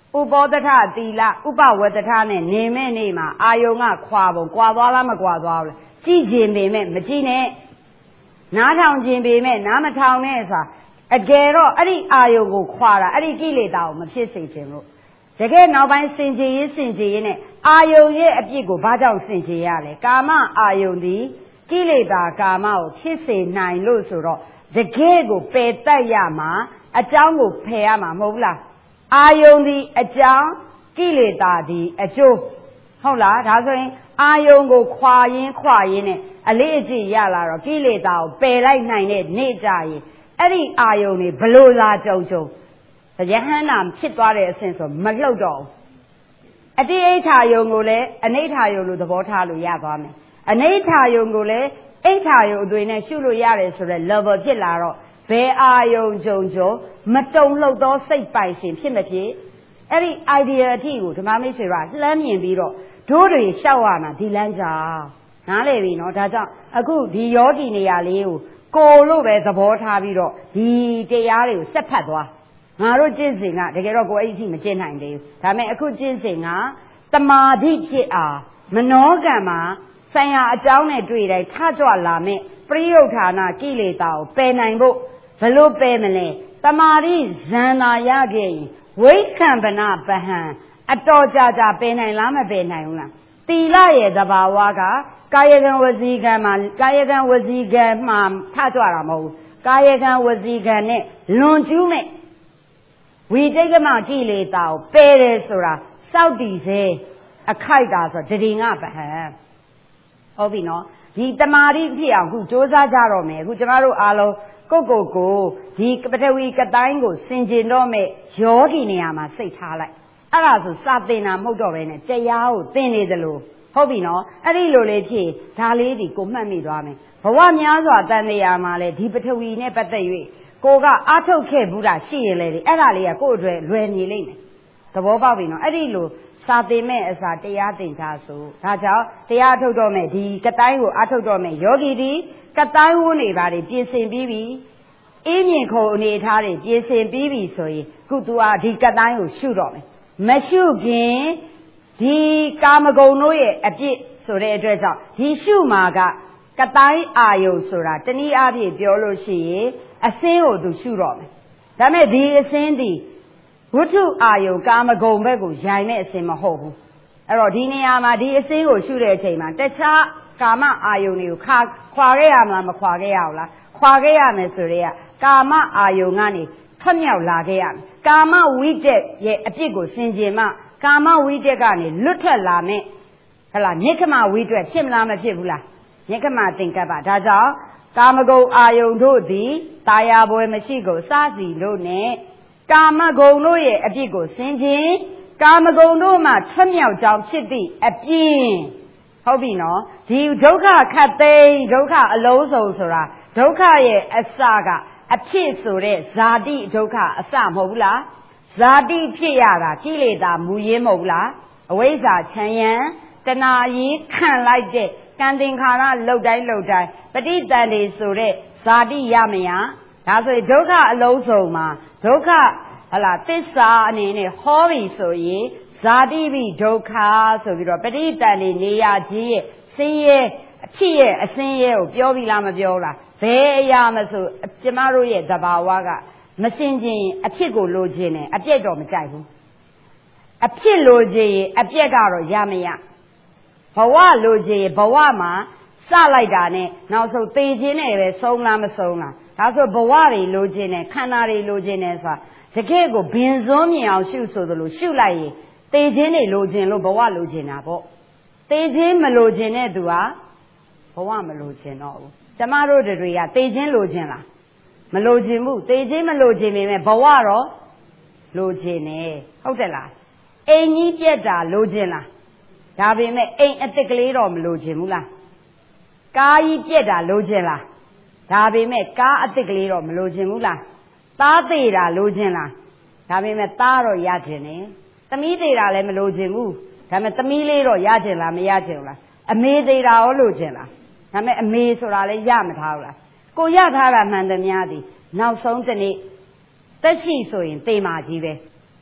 ဥပောတထသီလဥပဝတ္တထနဲ့နေမဲ့နေမှာအာယုံကခွာပုံကွာသွားလားမကွာသွားဘူးလားကြည့်ကျင်ပေမဲ့မကြည့်နဲ့နားထောင်ကျင်ပေမဲ့နားမထောင်နဲ့ဆိုတာအကယ်တော့အဲ့ဒီအာယုံကိုခွာတာအဲ့ဒီကိလေသာကိုမဖြစ်စေချင်လို့တကယ်နောက်ပိုင်းစင်ကြယ်ရေးစင်ကြယ်ရေးနဲ့အာယုံရဲ့အပြစ်ကိုဘာကြောင့်စင်ကြယ်ရလဲကာမအာယုံဒီကိလေသာကာမကိုဖြစ်စေနိုင်လို့ဆိုတော့တကယ်ကိုပယ်တတ်ရမှာအကြောင်းကိုဖယ်ရမှာမဟုတ်ဘူးလားအာယုံဒီအကြောင်းကိလေသာဒီအကျိုးဟုတ်လားဒါဆိုရင်အာယုံကိုခွာရင်းခွာရင်းနဲ့အလေးအကျင့်ရလာတော့ကိလေသာကိုပယ်လိုက်နိုင်တဲ့နေ့ကြရင်အဲ့ဒီအာယုံတွေဘလို့လာကြုံကြုံယဟန္တာဖြစ်သွားတဲ့အဆင့်ဆိုမလှုပ်တော့အတိအိဋ္ဌာယုံကိုလည်းအနိဋ္ဌာယုံလို့သဘောထားလို့ရသွားမယ်အနိဋ္ဌာယုံကိုလည်းအိဋ္ဌာယုံအသွင်နဲ့ရှုလို့ရတယ်ဆိုတော့ level ဖြစ်လာတော့ဘယ်အာယုံကြုံကြုံမတုံလှုပ်သောစိတ်ပိုင်ရှင်ဖြစ်မဖြစ်အဲ့ဒီ idea အထိကိုဓမ္မမိတ်ဆွေကလှမ်းမြင်ပြီးတော့တို့တွေရှောက်ရမှာဒီလမ်းကြောင်းနားလည်ပြီနော်ဒါကြောင့်အခုဒီယောဂီနေရာလေးကိုကိုလို့ပဲသဘောထားပြီးတော့ဒီတရားတွေကိုဆက်ဖတ်သွားငါတို့ကျင့်စဉ်ကတကယ်တော့ကိုအဲ့ဒီမကျင့်နိုင်သေးဘူးဒါပေမဲ့အခုကျင့်စဉ်ကတမာဓိဖြစ်အားမနောကံမှာဆိုင်ရာအကြောင်းနဲ့တွေ့တိုင်းထကြွလာမဲ့ပရိယုဌာဏကိလေသာကိုပယ်နိုင်ဖို့ဘလို့ပယ်မလဲတမာဓိဇန်သာရခဲ့ရင်ဝိက္ခံပနပဟံအတော်ကြာကြာပယ်နိုင်လားမပယ်နိုင်ဘူးလားသီလရဲ့သဘာဝကကာယကံဝစီကံမှာကာယကံဝစီကံမှာထကြွတာမဟုတ်ဘူးကာယကံဝစီကံနဲ့လွန်ကျူးမဲ့ဝိတိတ်ကမကိလေသာကိုပယ်တယ်ဆိုတာစောက်တည်စေအခိုက်တာဆိုတတိငါပဟံဟုတ်ပြီနော်ဒီတမာတိဖြစ်အောင်ခုစ조사ကြတော့မယ်အခုကျမတို့အားလုံးကိုကိုကိုဒီပထဝီကတိုင်းကိုစင်ကျင်တော့မဲ့ယောဂီနေရာမှာစိတ်ထားလိုက်အဲ့ဒါဆိုစာသင်တာမဟုတ်တော့ဘဲနဲ့တရားကိုသင်နေသလိုဟုတ်ပြီနော်အဲ့ဒီလိုလေးဖြစ်ဒါလေးဒီကိုမှတ်မိသွားမယ်ဘဝများစွာတန်တရားမှာလဲဒီပထဝီနဲ့ပတ်သက်၍ကိုကအားထုတ်ခဲ့ဘူးတာရှိရင်လေအဲ့ဒါလေးကကို့အတွက်လွယ်နေလိမ့်မယ်သဘောပေါက်ပြီနော်အဲ့ဒီလိုစာသင်မဲ့အစားတရားသင်ကြဆိုဒါကြောင့်တရားထုတ်တော့မဲ့ဒီကတိုင်းကိုအားထုတ်တော့မဲ့ယောဂီဒီကတိုင်းဝန်းနေပါလေပြင်ဆင်ပြီးပြီအင်းမြင်ခုံအနေထားတွေပြင်ဆင်ပြီးပြီဆိုရင်ခု तू อ่ะဒီကတိုင်းကိုရှုတော့မယ်မရှုခင်ဒီကာမဂုဏ်တို့ရဲ့အပြစ်ဆိုတဲ့အတွက်ကြောင့်ဒီရှုမှာကကတိုင်းအာယုံဆိုတာတနည်းအားဖြင့်ပြောလို့ရှိရင်အစင်းကို तू ရှုတော့မယ်ဒါပေမဲ့ဒီအစင်းဒီဝိထုအာယုံကာမဂုဏ်ဘက်ကိုယိုင်တဲ့အစင်းမဟုတ်ဘူးအဲ့တော့ဒီနေရာမှာဒီအစင်းကိုရှုတဲ့အချိန်မှာတခြားကာမအာယုံတွေကိုခါခွာခဲ့ရမလားမခွာခဲ့ရဘူးလားခွာခဲ့ရမယ်ဆိုတော့ကာမအာယုံကနေထွက်မြောက်လာခဲ့ရမယ်ကာမဝိတက်ရဲ့အပြစ်ကိုဆင်ခြင်မှကာမဝိတက်ကနေလွတ်ထွက်လာမယ်ဟလာနိက္ခမဝိတက်ဖြစ်မလားမဖြစ်ဘူးလားနိက္ခမသင်္ကပ္ပဒါကြောင့်ကာမဂုဏ်အာယုံတို့သည်တာယာပွဲမရှိကိုစစီလို့နဲ့ကာမဂုဏ်တို့ရဲ့အပြစ်ကိုဆင်ခြင်ကာမဂုဏ်တို့မှထွက်မြောက်ကြောင်းဖြစ်သည့်အပြင်ဟုတ်ပြီနော်ဒီဒုက္ခခတ်သိမ်းဒုက္ခအလုံးစုံဆိုတာဒုက္ခရဲ့အစကအဖြစ်ဆိုတဲ့ဇာတိဒုက္ခအစမဟုတ်ဘူးလားဇာတိဖြစ်ရတာကိလေသာမူရင်းမဟုတ်ဘူးလားအဝိဇ္ဇာချမ်းယံတဏှာကြီးခံလိုက်တဲ့ကံသင်္ခါရလှုပ်တိုင်းလှုပ်တိုင်းပဋိသန္ဓေဆိုတဲ့ဇာတိရမရဒါဆိုရင်ဒုက္ခအလုံးစုံမှာဒုက္ခဟလာသစ္စာအနေနဲ့ဟောပြီဆိုရင်ဇာတိပိဒုက္ခဆိုပြီးတော့ပဋိသန္ဓေနေရာကြီးရဲ့ဆင်းရဲအဖြစ်ရဲ့အဆင်းရဲကိုပြောပြီလားမပြောလားဘယ်အရာမဆိုကျမတို့ရဲ့သဘာဝကမစင်ခြင်းအဖြစ်ကိုလိုချင်တယ်အပြက်တော့မကြိုက်ဘူးအဖြစ်လိုချင်အပြက်ကတော့ရမရဘဝလိုချင်ဘဝမှာစလိုက်တာနဲ့နောက်ဆုံးသေခြင်းနဲ့ပဲဆုံးလားမဆုံးလားဒါဆိုဘဝတွေလိုချင်တယ်ခန္ဓာတွေလိုချင်တယ်ဆိုတာတကယ်ကိုဘင်စွန်းမြင်အောင်ရှုဆိုသလိုရှုလိုက်ရင်သေခြင်းတွေလိုချင်လို့ဘဝလိုချင်တာပေါ့သေခြင်းမလိုချင်တဲ့သူဟာဘဝမလိုချင်တော့ဘူးကျမတို့တွေကသေခြင်းလိုချင်လားမလိုချင်ဘူးသေခြင်းမလိုချင်ပေမဲ့ဘဝတော့လိုချင်တယ်ဟုတ်တယ်လားအိမ်ကြီးပြက်တာလိုချင်လားဒါပေမဲ့အိမ်အစ်စ်ကလေးတော့မလိုချင်ဘူးလားကားကြီးပြက်တာလိုချင်လားဒါပေမဲ့ကားအစ်စ်ကလေးတော့မလိုချင်ဘူးလားသားသေးတာလိုချင်လားဒါပေမဲ့သားတော့ရချင်တယ်သမီးသေးတာလည်းမလိုချင်ဘူးဒါပေမဲ့သမီးလေးတော့ရချင်လားမရချင်ဘူးလားအမေသေးတာရောလိုချင်လားဒါပေမဲ့အမေဆိုတာလည်းရမထားဘူးလားကိုရထားတာမှန်သမျှသည်နောက်ဆုံးတစ်နေ့သက်ရှိဆိုရင်သေမာကြီးပဲ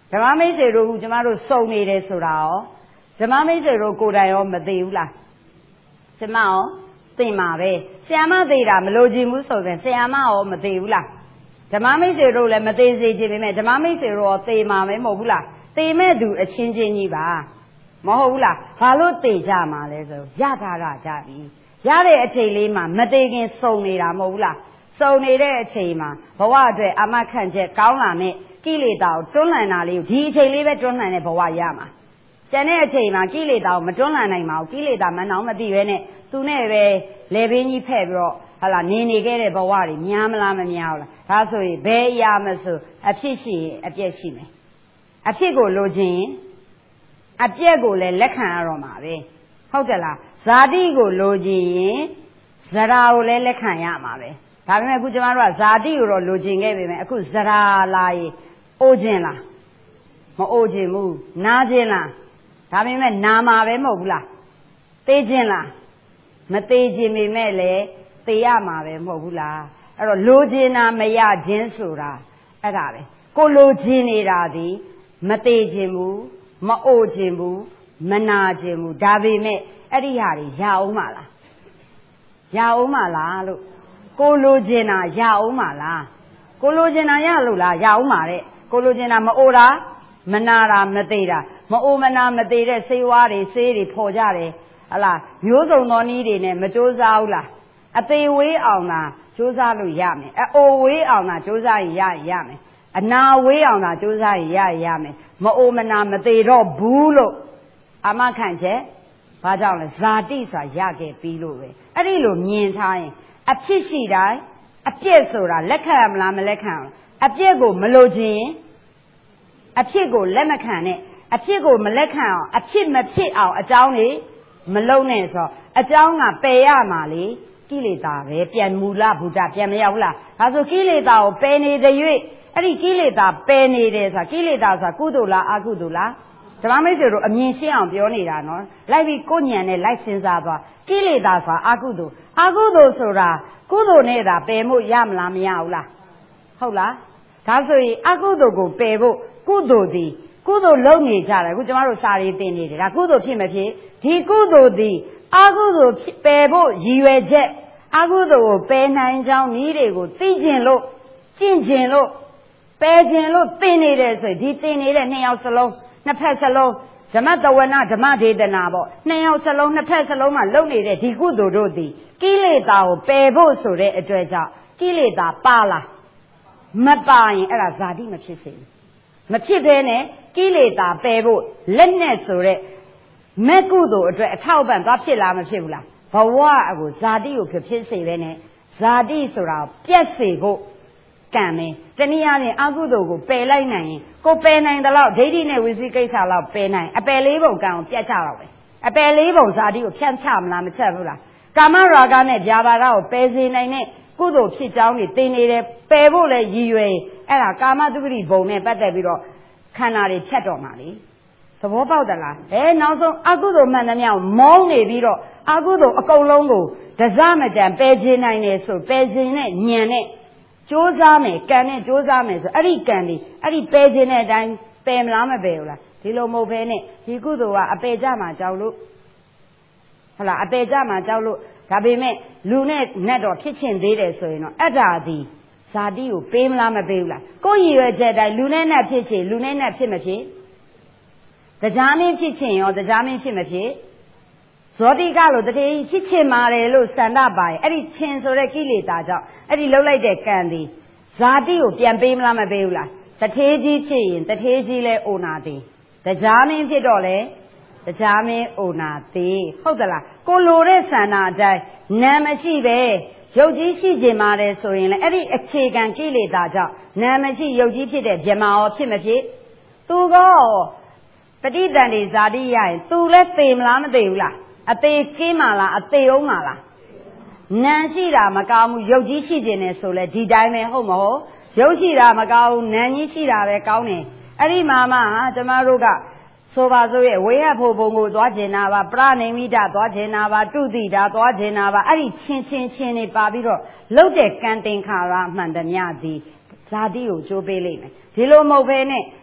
ဓမ္မမိတ်ဆွေတို့ကျမတို့စုံနေတယ်ဆိုတာရောဓမ္မမိတ်ဆွေတို့ကိုယ်တိုင်ရောမသိဘူးလားကျမရောသိမှာပဲဆရာမသိတာမလို့ကြည့်ဘူးဆိုရင်ဆရာမရောမသိဘူးလားဓမ္မမိတ်ဆွေတို့လည်းမသိစေချင်ပေမဲ့ဓမ္မမိတ်ဆွေတို့ရောသိမှာပဲမဟုတ်ဘူးလားသိမဲ့သူအချင်းချင်းကြီးပါမဟုတ်ဘူးလားဘာလို့သိကြမှာလဲဆိုရတာကကြပြီရတဲ့အချိန်လေးမှာမသိခင်စုံနေတာမဟုတ်ဘူးလားစုံနေတဲ့အချိန်မှာဘဝအတွက်အာမခံချက်ကောင်းလာနဲ့ကိလေသာကိုတွန်းလှန်တာလေးကိုဒီအချိန်လေးပဲတွန်းလှန်တဲ့ဘဝရမှာကျန်တဲ့အချိန်မှာကိလေသာကိုမတွန်းလှန်နိုင်ပါဘူးကိလေသာမနှောင်မသိပဲနဲ့သူနဲ့ပဲလေပင်ကြီးဖဲ့ပြီးတော့ဟာလာနေနေခဲ့တဲ့ဘဝတွေများမလားမများဘူးလားဒါဆိုရင်ဘယ်အရာမဆိုအဖြစ်ရှိရင်အပြည့်ရှိမယ်အဖြစ်ကိုလိုချင်ရင်အပြည့်ကိုလည်းလက်ခံရတော့မှာပဲဟုတ်တယ်လားဇာတိကိုလိုချင်ရင်ဇရာကိုလည်းလက်ခံရမှာပဲဒါပေမဲ့အခုကျမတို့ကဇာတိကိုတော့လိုချင်ခဲ့ပေမဲ့အခုဇရာလာရင်အိုးခြင်းလားမအိုးခြင်းဘူးနားခြင်းလားဒါပေမဲ့နာမှာပဲမဟုတ်ဘူးလားသိခြင်းလားမသိခြင်းပေမဲ့လည်းသိရမှာပဲမဟုတ်ဘူးလားအဲ့တော့လိုချင်တာမရခြင်းဆိုတာအဲ့ဒါပဲကိုလိုချင်နေတာဒီမသိခြင်းဘူးမအိုးခြင်းဘူးမနာခြင်းဘူးဒါပေမဲ့အဲ့ဒီဟာတွေရအောင်မလားရအောင်မလားလို့ကိုလိုချင်တာရအောင်မလားကိုလိုချင်တာရလို့လားရအောင်ပါတဲ့ကိုလိုချင်တာမအိုတာမနာတာမသေးတာမအိုမနာမသေးတဲ့ဆေးဝါးတွေဆေးတွေဖော်ကြတယ်ဟလားမျိုးစုံသောနည်းတွေနဲ့မကြိုးစားဘူးလားအသေးဝေးအောင်လားကြိုးစားလို့ရမယ်အအိုဝေးအောင်လားကြိုးစားရင်ရရမယ်အနာဝေးအောင်လားကြိုးစားရင်ရရမယ်မအိုမနာမသေးတော့ဘူးလို့အာမခံချက်ဘာကြောင့်လဲဇာတိဆိုတာရခဲ့ပြီးလို့ပဲအဲ့ဒီလိုမြင်ထားရင်အဖြစ်ရှိတိုင်းအပြည့်ဆိုတာလက်ခံရမလားမလက်ခံဘူးအပြည့်ကိုမလိုချင်အဖြစ်ကိုလက်မခံနဲ့အဖြစ်ကိုမလက်ခံအောင်အဖြစ်မဖြစ်အောင်အကြောင်းတွေမလုံးနဲ့ဆိုအကြောင်းကပယ်ရမှာလေကိလေသာပဲပြန်မူလဘုဒ္ဓပြန်မရောက်ဘူးလားဒါဆိုကိလေသာကိုပယ်နေတဲ့၍အဲ့ဒီကိလေသာပယ်နေတယ်ဆိုတာကိလေသာဆိုတာကုသိုလ်လားအကုသိုလ်လားဓမ္မမိတ်ဆွေတို့အမြင်ရှင်းအောင်ပြောနေတာနော်လိုက်ပြီးကိုညံနဲ့လိုက်စဉ်းစားသွားကိလေသာဆိုတာအကုသိုလ်အကုသိုလ်ဆိုတာကုသိုလ်နဲ့သာပယ်မှုရမလားမရဘူးလားဟုတ်လားဒါဆိုရင်အကုသိုလ်ကိုပယ်ဖို့ကုသိုလ်သည်ကုသိုလ်လုပ်နေကြတယ်အခုကျမတို့စာရေးသင်နေတယ်ဒါကုသိုလ်ဖြစ်မဖြစ်ဒီကုသိုလ်သည်အကုသိုလ်ပယ်ဖို့ရည်ရွယ်ချက်အကုသိုလ်ကိုပယ်နိုင်ကြောင်းနည်းတွေကိုသိကျင်လို့ကျင့်ကျင်လို့ပယ်ကျင်လို့သင်နေတယ်ဆိုရင်ဒီသင်နေတဲ့နှစ်ယောက်စလုံးနှစ်ဖက်စလုံးဓမ္မတဝနာဓမ္မဒေသနာပေါ့နှစ်ယောက်စလုံးနှစ်ဖက်စလုံးမှာလုပ်နေတဲ့ဒီကုသိုလ်တို့သည်ကိလေသာကိုပယ်ဖို့ဆိုတဲ့အတွက်ကြောင့်ကိလေသာပါလားမပါရင်အဲ့ဒါဇာတိမဖြစ်စေဘူးမဖြစ်ဘဲနဲ့ကိလေသာပယ်ဖို့လက်နဲ့ဆိုတဲ့မဲ့ကုသိုလ်အတွက်အထောက်ပံ့သွားဖြစ်လားမဖြစ်ဘူးလားဘဝအကိုဇာတိကိုဖြစ်စေပဲနဲ့ဇာတိဆိုတာပြက်စေဖို့ကံမယ်တနည်းအားဖြင့်အကုသိုလ်ကိုပယ်လိုက်နိုင်ရင်ကိုပယ်နိုင်တယ်လို့ဒိဋ္ဌိနဲ့ဝိသိကိစ္စလောက်ပယ်နိုင်အပယ်လေးပုံကံကိုပြတ်ချတော့ပဲအပယ်လေးပုံဇာတိကိုဖြန့်ချမလားမချက်ဘူးလားကာမရာဂနဲ့ဗျာပါဒကိုပယ်စေနိုင်တဲ့ကုသိုလ်ဖြစ်ကြောင်းတွေသင်နေတယ်ပယ်ဖို့လည်းရည်ရွယ်အဲ့ဒါကာမတုဂတိဘုံနဲ့ပတ်သက်ပြီးတော့ခန္ဓာတွေဖြတ်တော်မှာလေသဘောပေါက်သလားအဲနောက်ဆုံးအကုသိုလ်မှန်သမျှမောင်းနေပြီးတော့အကုသိုလ်အကုန်လုံးကိုဒဇမတန်ပယ်ခြင်းနိုင်တယ်ဆိုပယ်ခြင်းနဲ့ညံနဲ့ကြိုးစားမယ်ကံနဲ့ကြိုးစားမယ်ဆိုအဲ့ဒီကံဒီအဲ့ဒီပယ်ခြင်းတဲ့အတိုင်းပယ်မလားမပယ်ဘူးလားဒီလိုမဟုတ်ဘဲနဲ့ဒီကုသိုလ်ကအပယ်ကြမှာကြောက်လို့ဟုတ်လားအပယ်ကြမှာကြောက်လို့ဒါပေမဲ့လူနဲ့နတ်တော်ဖြစ်ချင်သေးတယ်ဆိုရင်တော့အဲ့ဒါဒီဇာတိကိုပေးမလားမပေးဘူးလားကိုယ်ရည်ရွယ်ချက်တိုင်းလူနဲ့နတ်ဖြစ်ချင်လူနဲ့နတ်ဖြစ်မဖြစ်တရားမင်းဖြစ်ချင်ရောတရားမင်းဖြစ်မဖြစ်ဇောတိကလို့တတိဖြစ်ချင်ပါတယ်လို့စန္ဒပါရင်အဲ့ဒီချင်းဆိုတဲ့ကိလေသာကြောင့်အဲ့ဒီလှုပ်လိုက်တဲ့ကံဒီဇာတိကိုပြန်ပေးမလားမပေးဘူးလားတထေးကြီးဖြစ်ရင်တထေးကြီးလဲအိုနာသေးတရားမင်းဖြစ်တော့လေတရားမင်းအိုနာသေးဟုတ်သလားကိုလိုတဲ့ဆန္ဒအတိုင်းနာမရှိပဲရုပ်ကြီးရှိခြင်းပါတယ်ဆိုရင်လည်းအဲ့ဒီအခြေခံကိလေသာကြောင့်နာမရှိရုပ်ကြီးဖြစ်တဲ့ဗြဟ္မာရောဖြစ်မဖြစ်သူကောပဋိသန္ဓေဇာတိရရင်သူလည်းသေမလားမသေဘူးလားအသေးကင်းပါလားအသေးအောင်ပါလားနာရှိတာမကောင်းဘူးရုပ်ကြီးရှိခြင်းနဲ့ဆိုလဲဒီတိုင်းပဲဟုတ်မဟုတ်ရုပ်ရှိတာမကောင်းဘူးနာကြီးရှိတာပဲကောင်းတယ်အဲ့ဒီမှာမှဟာကျမတို့ကဆိုပါစို့ရဲ့ဝေဟဖို့ဘုံကိုသွားကျင်တာပါပရဏိမိတသွားကျင်တာပါတုတိတာသွားကျင်တာပါအဲ့ဒီချင်းချင်းချင်းနေပါပြီးတော့လှုပ်တဲ့ကံတင်ခါရမှန်သမျှသည်ဇာတိကိုကြိုးပေးလိမ့်မယ်ဒီလိုမဟုတ်ဘဲနဲ့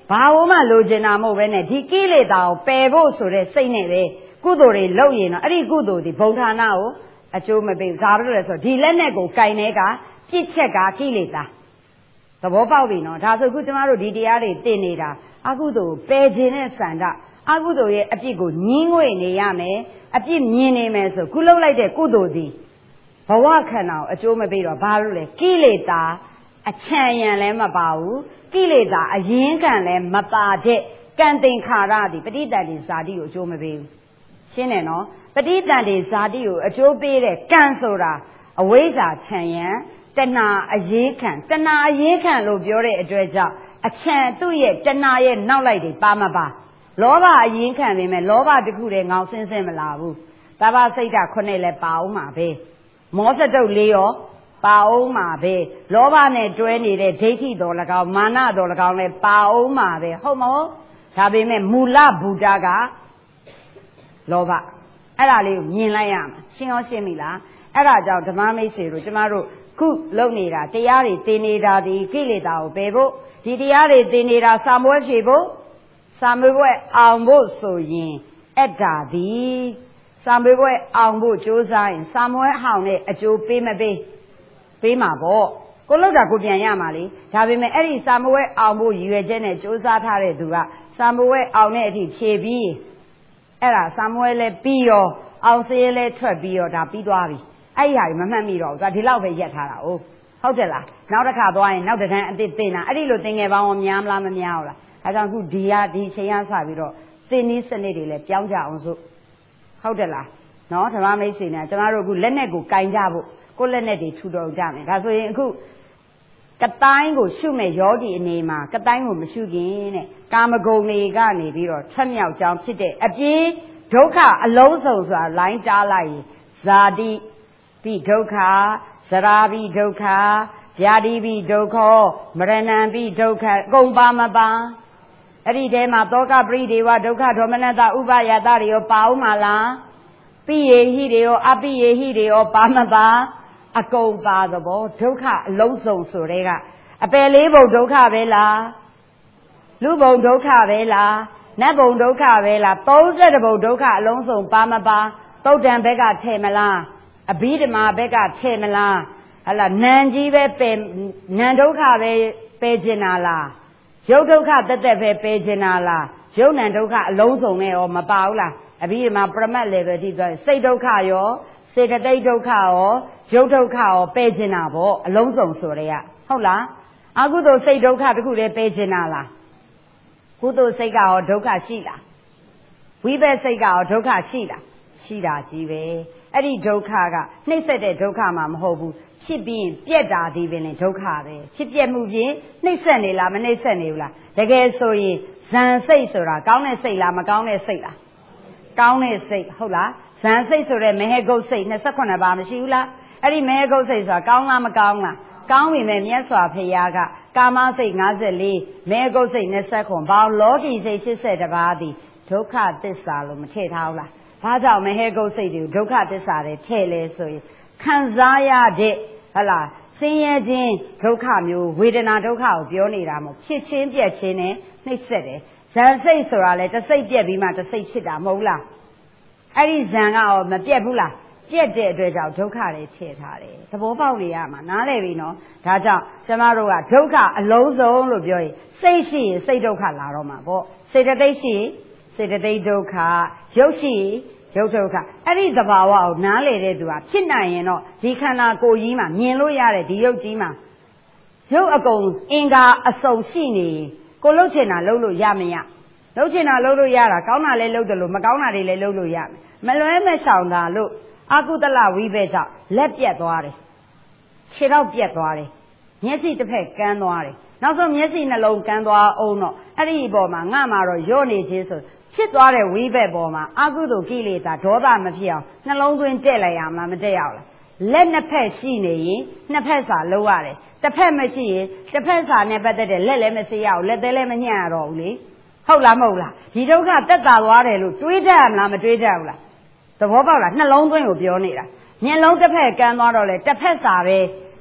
ဘာလို့မှလိုချင်တာမဟုတ်ပဲနဲ့ဒီကိလေသာကိုပယ်ဖို့ဆိုတဲ့စိတ်နဲ့ပဲကုသိုလ်တွေလုပ်ရင်တော့အဲ့ဒီကုသိုလ်ဒီဘုံဌာနကိုအကျိုးမပေးဘူးဒါလို့လဲဆိုဒီလက်နဲ့ကိုကင်တဲ့ကပြစ်ချက်ကကိလေသာသဘောပေါက်ပြီနော်ဒါဆိုခုကျမတို့ဒီတရားတွေသိနေတာအကုသိုလ်ပယ်ခြင်းနဲ့စံတာအကုသိုလ်ရဲ့အပြစ်ကိုညှင်းငွေနေရမယ်အပြစ်မြင်နေမယ်ဆိုခုလှုပ်လိုက်တဲ့ကုသိုလ်ဒီဘဝခန္ဓာကိုအကျိုးမပေးတော့ဘာလို့လဲကိလေသာအချံရံလည်းမပါဘူးကိလေသာအရင်ခံလည်းမပါတဲ့ကံသင်္ခါရသည်ပဋိသန္ဓေဇာတိကိုအကျိုးမပေးဘူးရှင်းတယ်နော်ပဋိသန္ဓေဇာတိကိုအကျိုးပေးတဲ့ကံဆိုတာအဝိဇ္ဇာချံရံတဏှာအရင်ခံတဏှာအရင်ခံလို့ပြောတဲ့အတွက်ကြောင့်အချံသူ့ရဲ့တဏှာရဲ့နောက်လိုက်တွေပါမပါလောဘအရင်ခံနေမယ်လောဘတခုတည်းငေါဆင်းဆင်းမလာဘူးသဗ္ဗစိတ်ဓာတ်ခုနှစ်လည်းပါအောင်မှာပဲမောစတုတ်လေးရောပါအောင်မှာပဲလောဘနဲ့တွဲနေတဲ့ဒိဋ္ဌိတော်၎င်းမာနတော်၎င်းလည်းပါအောင်မှာပဲဟုတ်မဟုတ်ဒါပေမဲ့မူလဘူတာကလောဘအဲ့ဒါလေးကိုမြင်လိုက်ရမှာရှင်းရောရှင်းပြီလားအဲ့ဒါကြောင့်ဓမ္မမိတ်ဆွေတို့ကျမတို့ခုလုပ်နေတာတရားတွေသင်နေတာဒီကိလေသာကိုပယ်ဖို့ဒီတရားတွေသင်နေတာစာမွေးဖြေဖို့စာမွေးပွဲအောင်ဖို့ဆိုရင်အဲ့ဒါဒီစာမွေးပွဲအောင်ဖို့ကြိုးစားရင်စာမွေးအောင်နဲ့အကျိုးပေးမပေးပေးမှာပေါ့ကိုလောက်တာကိုပြန်ရမှာလေဒါပေမဲ့အဲ့ဒီစာမွေးအောင်ဖို့ရည်ရွယ်ချက်နဲ့ကြိုးစားထားတဲ့သူကစာမွေးအောင်တဲ့အထိဖြေပြီးအဲ့ဒါစာမွေးလဲပြီးရောအောင်စည်းလဲထွက်ပြီးရောဒါပြီးသွားပြီအဲ့ဒီဟာကြီးမမှတ်မိတော့ဘူးသူကဒီလောက်ပဲရက်ထားတာဟုတ်ဟုတ်တယ်လားနောက်တစ်ခါသွားရင်နောက်တစ်ခါအစ်စ်သင်တာအဲ့ဒီလိုသင်ငယ်ပေါင်းရောများမလားမများဘူးလားအဲကြောင့်ခုဒီဟာဒီချိန်ရစပြီးတော့သင်နည်းစနစ်တွေလည်းပြောင်းကြအောင်စို့ဟုတ်တယ်လားနော်ဓမ္မမိတ်ဆွေနဲ့ကျမတို့အခုလက်နဲ့ကိုကင်ကြဖို့ကိုယ်လက်နဲ့တွေထူတော်ကြမယ်ဒါဆိုရင်အခုကတိုင်းကိုရှုမဲ့ယောဂီအနေမှာကတိုင်းကိုမရှုခင်တဲ့ကာမဂုဏ်တွေကနေပြီးတော့ထွက်မြောက်ကြောင်းဖြစ်တဲ့အပြေးဒုက္ခအလုံးစုံဆိုတာလိုင်းတားလိုက်ရင်ဇာတိပိဒုက္ခဇရာပိဒုက္ခဗျာတိပိဒုက္ခမရဏံပိဒုက္ခအကုန်ပါမပါအဲ့ဒီထဲမှာသောကပရိဒေဝဒုက္ခဒေါမနတဥပယတတွေရောပါဦးမလားပိယေဟိတွေရောအပိယေဟိတွေရောပါမပါအကုန်ပါသဘောဒုက္ခအလုံးစုံဆိုတဲ့ကအပယ်လေးဘုံဒုက္ခပဲလားလူဘုံဒုက္ခပဲလားနတ်ဘုံဒုက္ခပဲလားသုံးဆယ်ဘုံဒုက္ခအလုံးစုံပါမပါသုတ်တံဘက်ကထဲမလားအဘိဓမ္မာဘက်ကထဲမလားဟလာနံကြီးပဲပယ်နံဒုက္ခပဲပယ်ခြင်းလားရုပ်ဒုက္ခတက်တက်ပဲပယ်ခြင်းလားရုပ်နံဒုက္ခအလုံးစုံနဲ့ရောမပါဘူးလားအဘိဓမ္မာပရမတ် level ထိသွားစိတ်ဒုက္ခရောစေတသိက်ဒုက္ခရောရုပ်ဒုက္ခရောပယ်ခြင်းတာပေါ့အလုံးစုံဆိုရဲဟုတ်လားအကုသိုလ်စိတ်ဒုက္ခတခုတည်းပယ်ခြင်းလားကုသိုလ်စိတ်ကရောဒုက္ခရှိလားဝိဘက်စိတ်ကရောဒုက္ခရှိလားရှိတာကြီးပဲအဲ့ဒီဒုက္ခကနှိမ့်ဆက်တဲ့ဒုက္ခမှမဟုတ်ဘူးဖြစ်ပြီးပြက်တာဒီပင်လည်းဒုက္ခပဲဖြစ်ပြက်မှုဖြင့်နှိမ့်ဆက်နေလားမနှိမ့်ဆက်နေဘူးလားတကယ်ဆိုရင်ဇန်စိတ်ဆိုတာကောင်းတဲ့စိတ်လားမကောင်းတဲ့စိတ်လားကောင်းတဲ့စိတ်ဟုတ်လားဇန်စိတ်ဆိုတဲ့မဟေဂုတ်စိတ်နှစ်ဆယ့်ခုနှစ်ပါးမရှိဘူးလားအဲ့ဒီမဟေဂုတ်စိတ်ဆိုတာကောင်းလားမကောင်းလားကောင်းပြီမဲ့မြတ်စွာဘုရားကကာမစိတ်၅၄မဟေဂုတ်စိတ်၂၀ခုဘောင်းလောကီစိတ်၈၁ပါးသည်ဒုက္ခသစ္စာလို့မထည့်ထားဘူးလားဘာကြောင့်မဟေဂုတ်စိတ်တွေကိုဒုက္ခသစ္စာတွေထည့်လဲဆိုရင်ခံစားရတဲ့ဟလာဆင်းရဲခြင်းဒုက္ခမျိုးဝေဒနာဒုက္ခကိုပြောနေတာမဟုတ်ဖြစ်ချင်းပြက်ချင်းနဲ့နှိမ့်ဆက်တယ်ဇန်စိတ်ဆိုတာလေတစ်စိတ်ပြက်ပြီးမှတစ်စိတ်ဖြစ်တာမဟုတ်လားအဲ့ဒီဇန်ကရောမပြက်ဘူးလားပြက်တဲ့အတွက်ကြောင့်ဒုက္ခတွေထည့်ထားတယ်သဘောပေါက်နေရမှာနားလည်ပြီနော်ဒါကြောင့်ကျမတို့ကဒုက္ခအလုံးစုံလို့ပြောရင်စိတ်ရှိရင်စိတ်ဒုက္ခလာတော့မှာပေါ့စေတသိက်ရှိရင်စေတသိက်ဒုက္ခရုပ်ရှိရင်ရုပ်ဒုက္ခအဲ့ဒီသဘာဝကိုနားလည်တဲ့သူကဖြစ်နိုင်ရင်တော့ဒီခန္ဓာကိုယ်ကြီးမှာမြင်လို့ရတဲ့ဒီရုပ်ကြီးမှာရုပ်အကုန်အင်္ဂါအစုံရှိနေကိုလှုပ်ချင်တာလှုပ်လို့ရမရလှုပ်ချင်တာလှုပ်လို့ရတာကောင်းတာလည်းလှုပ်တယ်လို့မကောင်းတာတွေလည်းလှုပ်လို့ရမယ်မလွဲမရှောင်တာလို့အကုသလဝိဘက်ကြောင့်လက်ပြတ်သွားတယ်ခြေတော့ပြတ်သွားတယ်မျက်စိတစ်ဖက်ကန်းသွားတယ်နောက်ဆုံးမျက်စိနှလုံးကန်းသွားအောင်တော့အဲ့ဒီအပေါ်မှာငါမှာတော့ရော့နေခြင်းဆိုဖြစ်သွားတဲ့ဝိဘက်ပေါ်မှာအကုသိုလ်ကိလေသာဒေါသမဖြစ်အောင်နှလုံးသွင်းတက်လိုက်ရမလားမတက်ရအောင်လားလက်နှစ်ဖက်ရှိနေရင်နှစ်ဖက်စာလုံးရတယ်တစ်ဖက်မရှိရင်တစ်ဖက်စာနဲ့ပတ်သက်တဲ့လက်လည်းမစေရအောင်လက်သေးလည်းမညံ့ရတော့ဘူးလေဟုတ်လားမဟုတ်လားဒီဒုက္ခတက်တာသွားတယ်လို့တွေးတတ်ရမလားမတွေးတတ်ဘူးလားသဘောပေါက်လားနှလုံးသွင်းကိုပြောနေတာမျက်လုံးတစ်ဖက်ကန်းသွားတော့လေတစ်ဖက်စာပဲဟ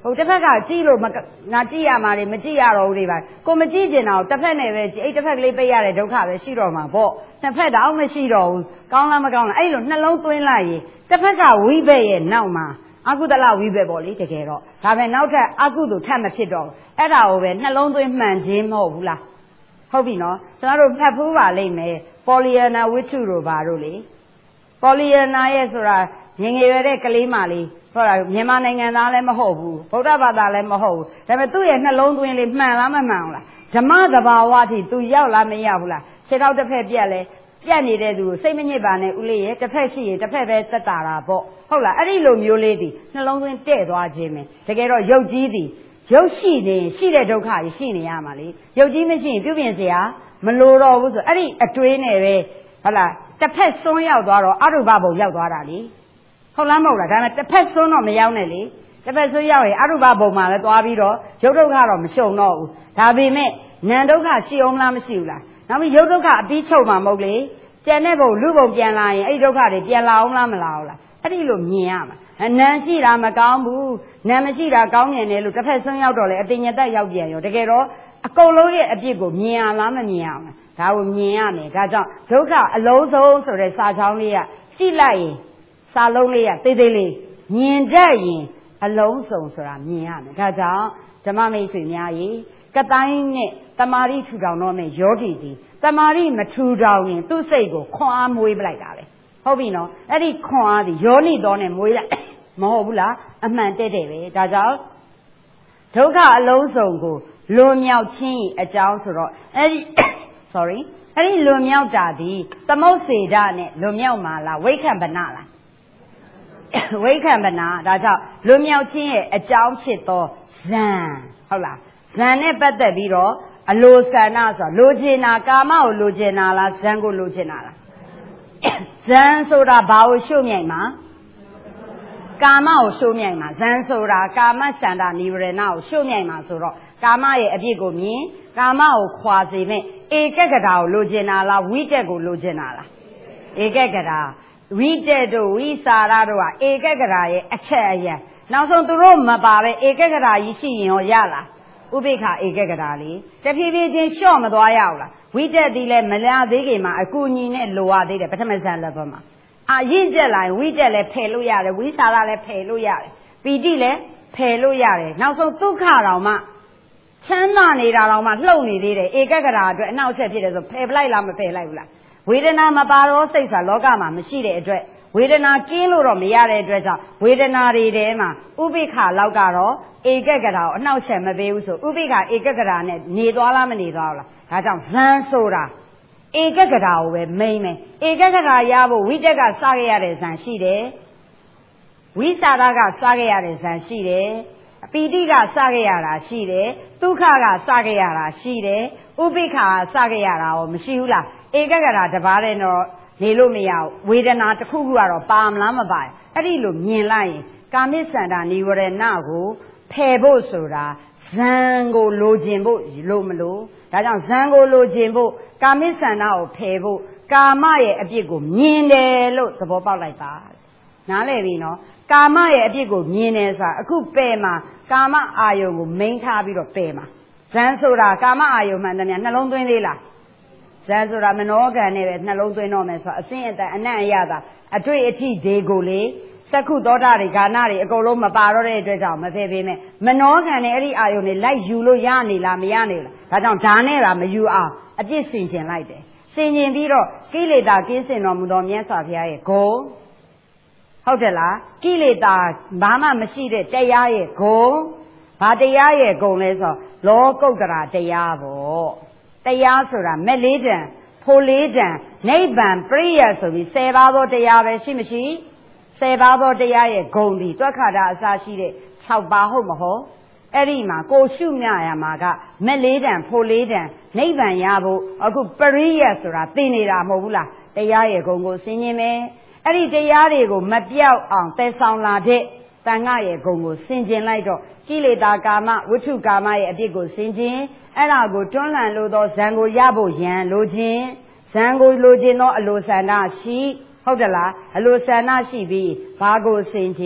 ဟိုတစ်ဖက်ကကြည့်လို့ငါကြည့်ရမှာလေမကြည့်ရတော့ဘူးတွေပါကိုမကြည့်ကျင်တော့တစ်ဖက်နဲ့ပဲအဲ့တစ်ဖက်ကလေးပိတ်ရတဲ့ဒုက္ခပဲရှိတော့မှာပေါ့နှစ်ဖက်တော့မရှိတော့ဘူးကောင်းလားမကောင်းလားအဲ့လိုနှလုံးသွင်းလိုက်ရင်တစ်ဖက်ကဝိဘက်ရဲ့နောက်မှာအကုသလဝိဘက်ပေါ့လေတကယ်တော့ဒါပဲနောက်ထပ်အကုသိုလ်ထပ်မဖြစ်တော့အဲ့ဒါကိုပဲနှလုံးသွင်းမှန်ခြင်းမဟုတ်ဘူးလားဟုတ်ပြီနော်ကျွန်တော်တို့ဖတ်ဖူးပါလိမ့်မယ်ပေါ်လီယနာဝိတ္ထုတို့ဘာတို့လေပေါ်လီယနာရဲ့ဆိုတာငငယ်ရတဲ့ကလေးမလေးဟောတာမြန်မာနိုင်ငံသားလည်းမဟုတ်ဘူးဗုဒ္ဓဘာသာလည်းမဟုတ်ဘူးဒါပေမဲ့သူ့ရဲ့နှလုံးသွင်းလေးမှန်လားမမှန်ဘူးလားဓမ္မသဘာဝအထိသူရောက်လားမရောက်ဘူးလားခြေထောက်တစ်ဖက်ပြက်လဲပြက်နေတဲ့သူကိုစိတ်မညစ်ပါနဲ့ဦးလေးရဲ့တစ်ဖက်ရှိရင်တစ်ဖက်ပဲသက်တာတာပေါ့ဟုတ်လားအဲ့ဒီလိုမျိုးလေးဒီနှလုံးသွင်းတဲ့သွားခြင်းပဲတကယ်တော့ရုပ်ကြီးသည်ရုပ်ရှိနေရှိတဲ့ဒုက္ခကြီးရှိနေရမှာလေရုပ်ကြီးမရှိရင်ပြုပြင်เสียမလိုတော့ဘူးဆိုအဲ့ဒီအတွေးနဲ့ပဲဟုတ်လားတစ်ဖက်စွန်းရောက်သွားတော့အရုပဘုံရောက်သွားတာလေဟုတ်လားမဟုတ်လားဒါပေမဲ့တစ်ဖက်စွန်းတော့မရောက်နဲ့လေတစ်ဖက်စွန်းရောက်ရင်အရုပဘုံမှာလည်းသွားပြီးတော့ရုပ်ဒုက္ခတော့မရှုံတော့ဘူးဒါပေမဲ့နာမ်ဒုက္ခရှိအောင်လားမရှိဘူးလားနောက်ပြီးရုပ်ဒုက္ခအပြီးချုပ်မှာမဟုတ်လေကျန်တဲ့ဘုံလူဘုံပြန်လာရင်အဲ့ဒီဒုက္ခတွေပြန်လာအောင်လားမလာအောင်လားအဲ့ဒီလိုမြင်ရမှာနာမ်ရှိတာမကောင်းဘူးနာမ်မရှိတာကောင်းနေတယ်လို့တစ်ဖက်စွန်းရောက်တော့လေအတင်ညတက်ရောက်ပြန်ရောတကယ်တော့အကုန်လုံးရဲ့အပြစ်ကိုမြင်ရလားမမြင်အောင်လားဒါကိုမြင်ရမယ်ဒါကြောင့်ဒုက္ခအလုံးစုံဆိုတဲ့စာချောင်းလေးကကြည့်လိုက်ရင်စာလုံးလေးကသေးသေးလေးမြင်တတ်ရင်အလုံးစုံဆိုတာမြင်ရမယ်ဒါကြောင့်ဓမ္မမိတ်ဆွေများကြီးကတိုင်းနဲ့တမာရီထူထောင်တော့မယ်ယောဂီဒီတမာရီမထူထောင်ရင်သူ့စိတ်ကိုခွန်အားမွေးပလိုက်တာပဲဟုတ်ပြီနော်အဲ့ဒီခွန်အားဒီယောနိတော်နဲ့မွေးလိုက်မဟုတ်ဘူးလားအမှန်တဲ့တဲ့ပဲဒါကြောင့်ဒုက္ခအလုံးစုံကိုလွန်မြောက်ခြင်းအကြောင်းဆိုတော့အဲ့ဒီ sorry အဲ့ဒီလွန်မြောက်တာဒီသမုတ်စေတနဲ့လွန်မြောက်မှာလားဝိက္ခဏ္ပနလားဝိက္ခဏ္ပနဒါကြောင့်လွန်မြောက်ခြင်းရဲ့အကြောင်းဖြစ်သောဇံဟုတ်လားဇံနဲ့ပတ်သက်ပြီးတော့အလိုဆန္ဒဆိုလိုချင်တာကာမကိုလိုချင်တာလားဇံကိုလိုချင်တာလားဇံဆိုတာဘာကိုရှုမြိုင်မှာကာမကိုရှုမြိုင်မှာဇံဆိုတာကာမစန္ဒနိဝရဏကိုရှုမြိုင်မှာဆိုတော့ကာမရဲ့အပြစ်ကိုမြင်ကာမကိုခွာစေမဲ့ဧကဂတာကိုလိုချင်တာလားဝိတက်ကိုလိုချင်တာလားဧကဂတာဝိတက်တို့ဝိစာရတို့ကဧကဂတာရဲ့အချက်အရင်နောက်ဆုံးသူတို့မပါပဲဧကဂတာကြီးရှိရင်ရောရလားဥပိ္ပခဧကဂတာလေတဖြည်းဖြည်းချင်းလျှော့မသွားရဘူးလားဝိတက်ဒီလဲမလားသေးခင်မှာအကူညီနဲ့လိုရသေးတယ်ပထမဇန်လက်ဘက်မှာအာရင့်ကျက်လာရင်ဝိတက်လည်းဖယ်လို့ရတယ်ဝိစာရလည်းဖယ်လို့ရတယ်ပီတိလည်းဖယ်လို့ရတယ်နောက်ဆုံးဒုက္ခတောင်မှချမ်းသာနေတာတောင်မှလှုပ်နေသေးတယ်ဧကဂတာအတွက်အနောက်ချက်ဖြစ်တယ်ဆိုဖယ်ပလိုက်လားမဖယ်လိုက်ဘူးလားဝေဒနာမပါတော့စိတ်ဆိုတာလောကမှာမရှိတဲ့အတွက်ဝေဒနာကင်းလို့တော့မရတဲ့အတွက်ကြောင့်ဝေဒနာတွေထဲမှာဥပိ္ပခလောက်ကတော့ဧကဂတာကိုအနောက်ချက်မပေးဘူးဆိုဥပိ္ပခဧကဂတာနဲ့နေသွားလားမနေသွားဘူးလားဒါကြောင့်ဇန်ဆိုတာဧကဂတာကိုပဲမိမ့်မယ်ဧကဂတာရဖို့ဝိတက်ကစခဲ့ရတဲ့ဇန်ရှိတယ်ဝိစာရကစခဲ့ရတဲ့ဇန်ရှိတယ်ပီတိကစခဲ့ရတာရှိတယ်ဒုက္ခကစခဲ့ရတာရှိတယ်ဥပိ္ပခကစခဲ့ရတာရောမရှိဘူးလားဧကဂတာတပါးတဲ့တော့နေလို့မရဘူးဝေဒနာတစ်ခုခုကတော့ပါမလားမပါဘူးအဲ့ဒီလိုမြင်လိုက်ရင်ကာမိစန္ဒနိဝရဏကိုဖယ်ဖို့ဆိုတာဇံကိုလိုချင်ဖို့လို့မလို့ဒါကြောင့်ဇံကိုလိုချင်ဖို့ကာမိစန္ဒကိုဖယ်ဖို့ကာမရဲ့အပြစ်ကိုမြင်တယ်လို့သဘောပေါက်လိုက်ပါနားလည်ပြီနော်ကာမရဲ့အပြစ်ကိုမြင်တယ်ဆိုတာအခုပယ်မှာကာမအာယုံကိုမိန်ထားပြီးတော့ပယ်မှာဇံဆိုတာကာမအာယုံမှန်တယ်များနှလုံးသွင်းသေးလားဇံဆိုတာမနောကံနဲ့ပဲနှလုံးသွင်းတော့မယ်ဆိုတော့အစင်းအတန်အနံ့အရသာအတွေ့အထိဒီကိုလေသက္ခုသောတာတွေဂါနတွေအကုန်လုံးမပါတော့တဲ့အတွက်ကြောင့်မဖယ်ပေးမယ်မနောကံနဲ့အဲ့ဒီအာယုန်တွေလိုက်ယူလို့ရနေလားမရနေလားဒါကြောင့်ဓာနဲ့ပါမယူအောင်အပြစ်ဆင်ကျင်လိုက်တယ်ဆင်ကျင်ပြီးတော့ကိလေသာကင်းစင်တော်မူသောမြတ်စွာဘုရားရဲ့ဂုဏ်ဟုတ်တယ်လားကိလေသာဘာမှမရှိတဲ့တရားရဲ့ဂုဏ်ဘာတရားရဲ့ဂုဏ်လဲဆိုလောကုတ္တရာတရားပေါ့တရားဆိုတာမက်လေးတန်ဖိုလေးတန်နိဗ္ဗာန်ပရိယတ်ဆိုပြီးဆယ်ပါးသောတရားပဲရှိမရှိဆယ်ပါးသောတရားရဲ့ဂုဏ်ဒီတွက်ခါတာအစရှိတဲ့၆ပါးဟုတ်မဟုတ်အဲ့ဒီမှာကိုရှုမြရမှာကမက်လေးတန်ဖိုလေးတန်နိဗ္ဗာန်ရဖို့အခုပရိယတ်ဆိုတာသိနေတာမဟုတ်ဘူးလားတရားရဲ့ဂုဏ်ကိုဆင်ခြင်မယ်အဲ့ဒီတရားတွေကိုမပြောက်အောင်သယ်ဆောင်လာတဲ့တန်ခါရဲ့ဂုဏ်ကိုဆင်ခြင်လိုက်တော့ကိလေသာကာမဝိထုကာမရဲ့အပြစ်ကိုဆင်ခြင်အဲ့ဒါကိုတွန်းလှန်လို့သောဇံကိုရဖို့ရန်လိုခြင်းဇံကိုလိုခြင်းသောအလိုဆန္ဒရှိဟုတ်တယ်လားအလိုဆန္ဒရှိပြီးဘာကိုဆင်ခြင်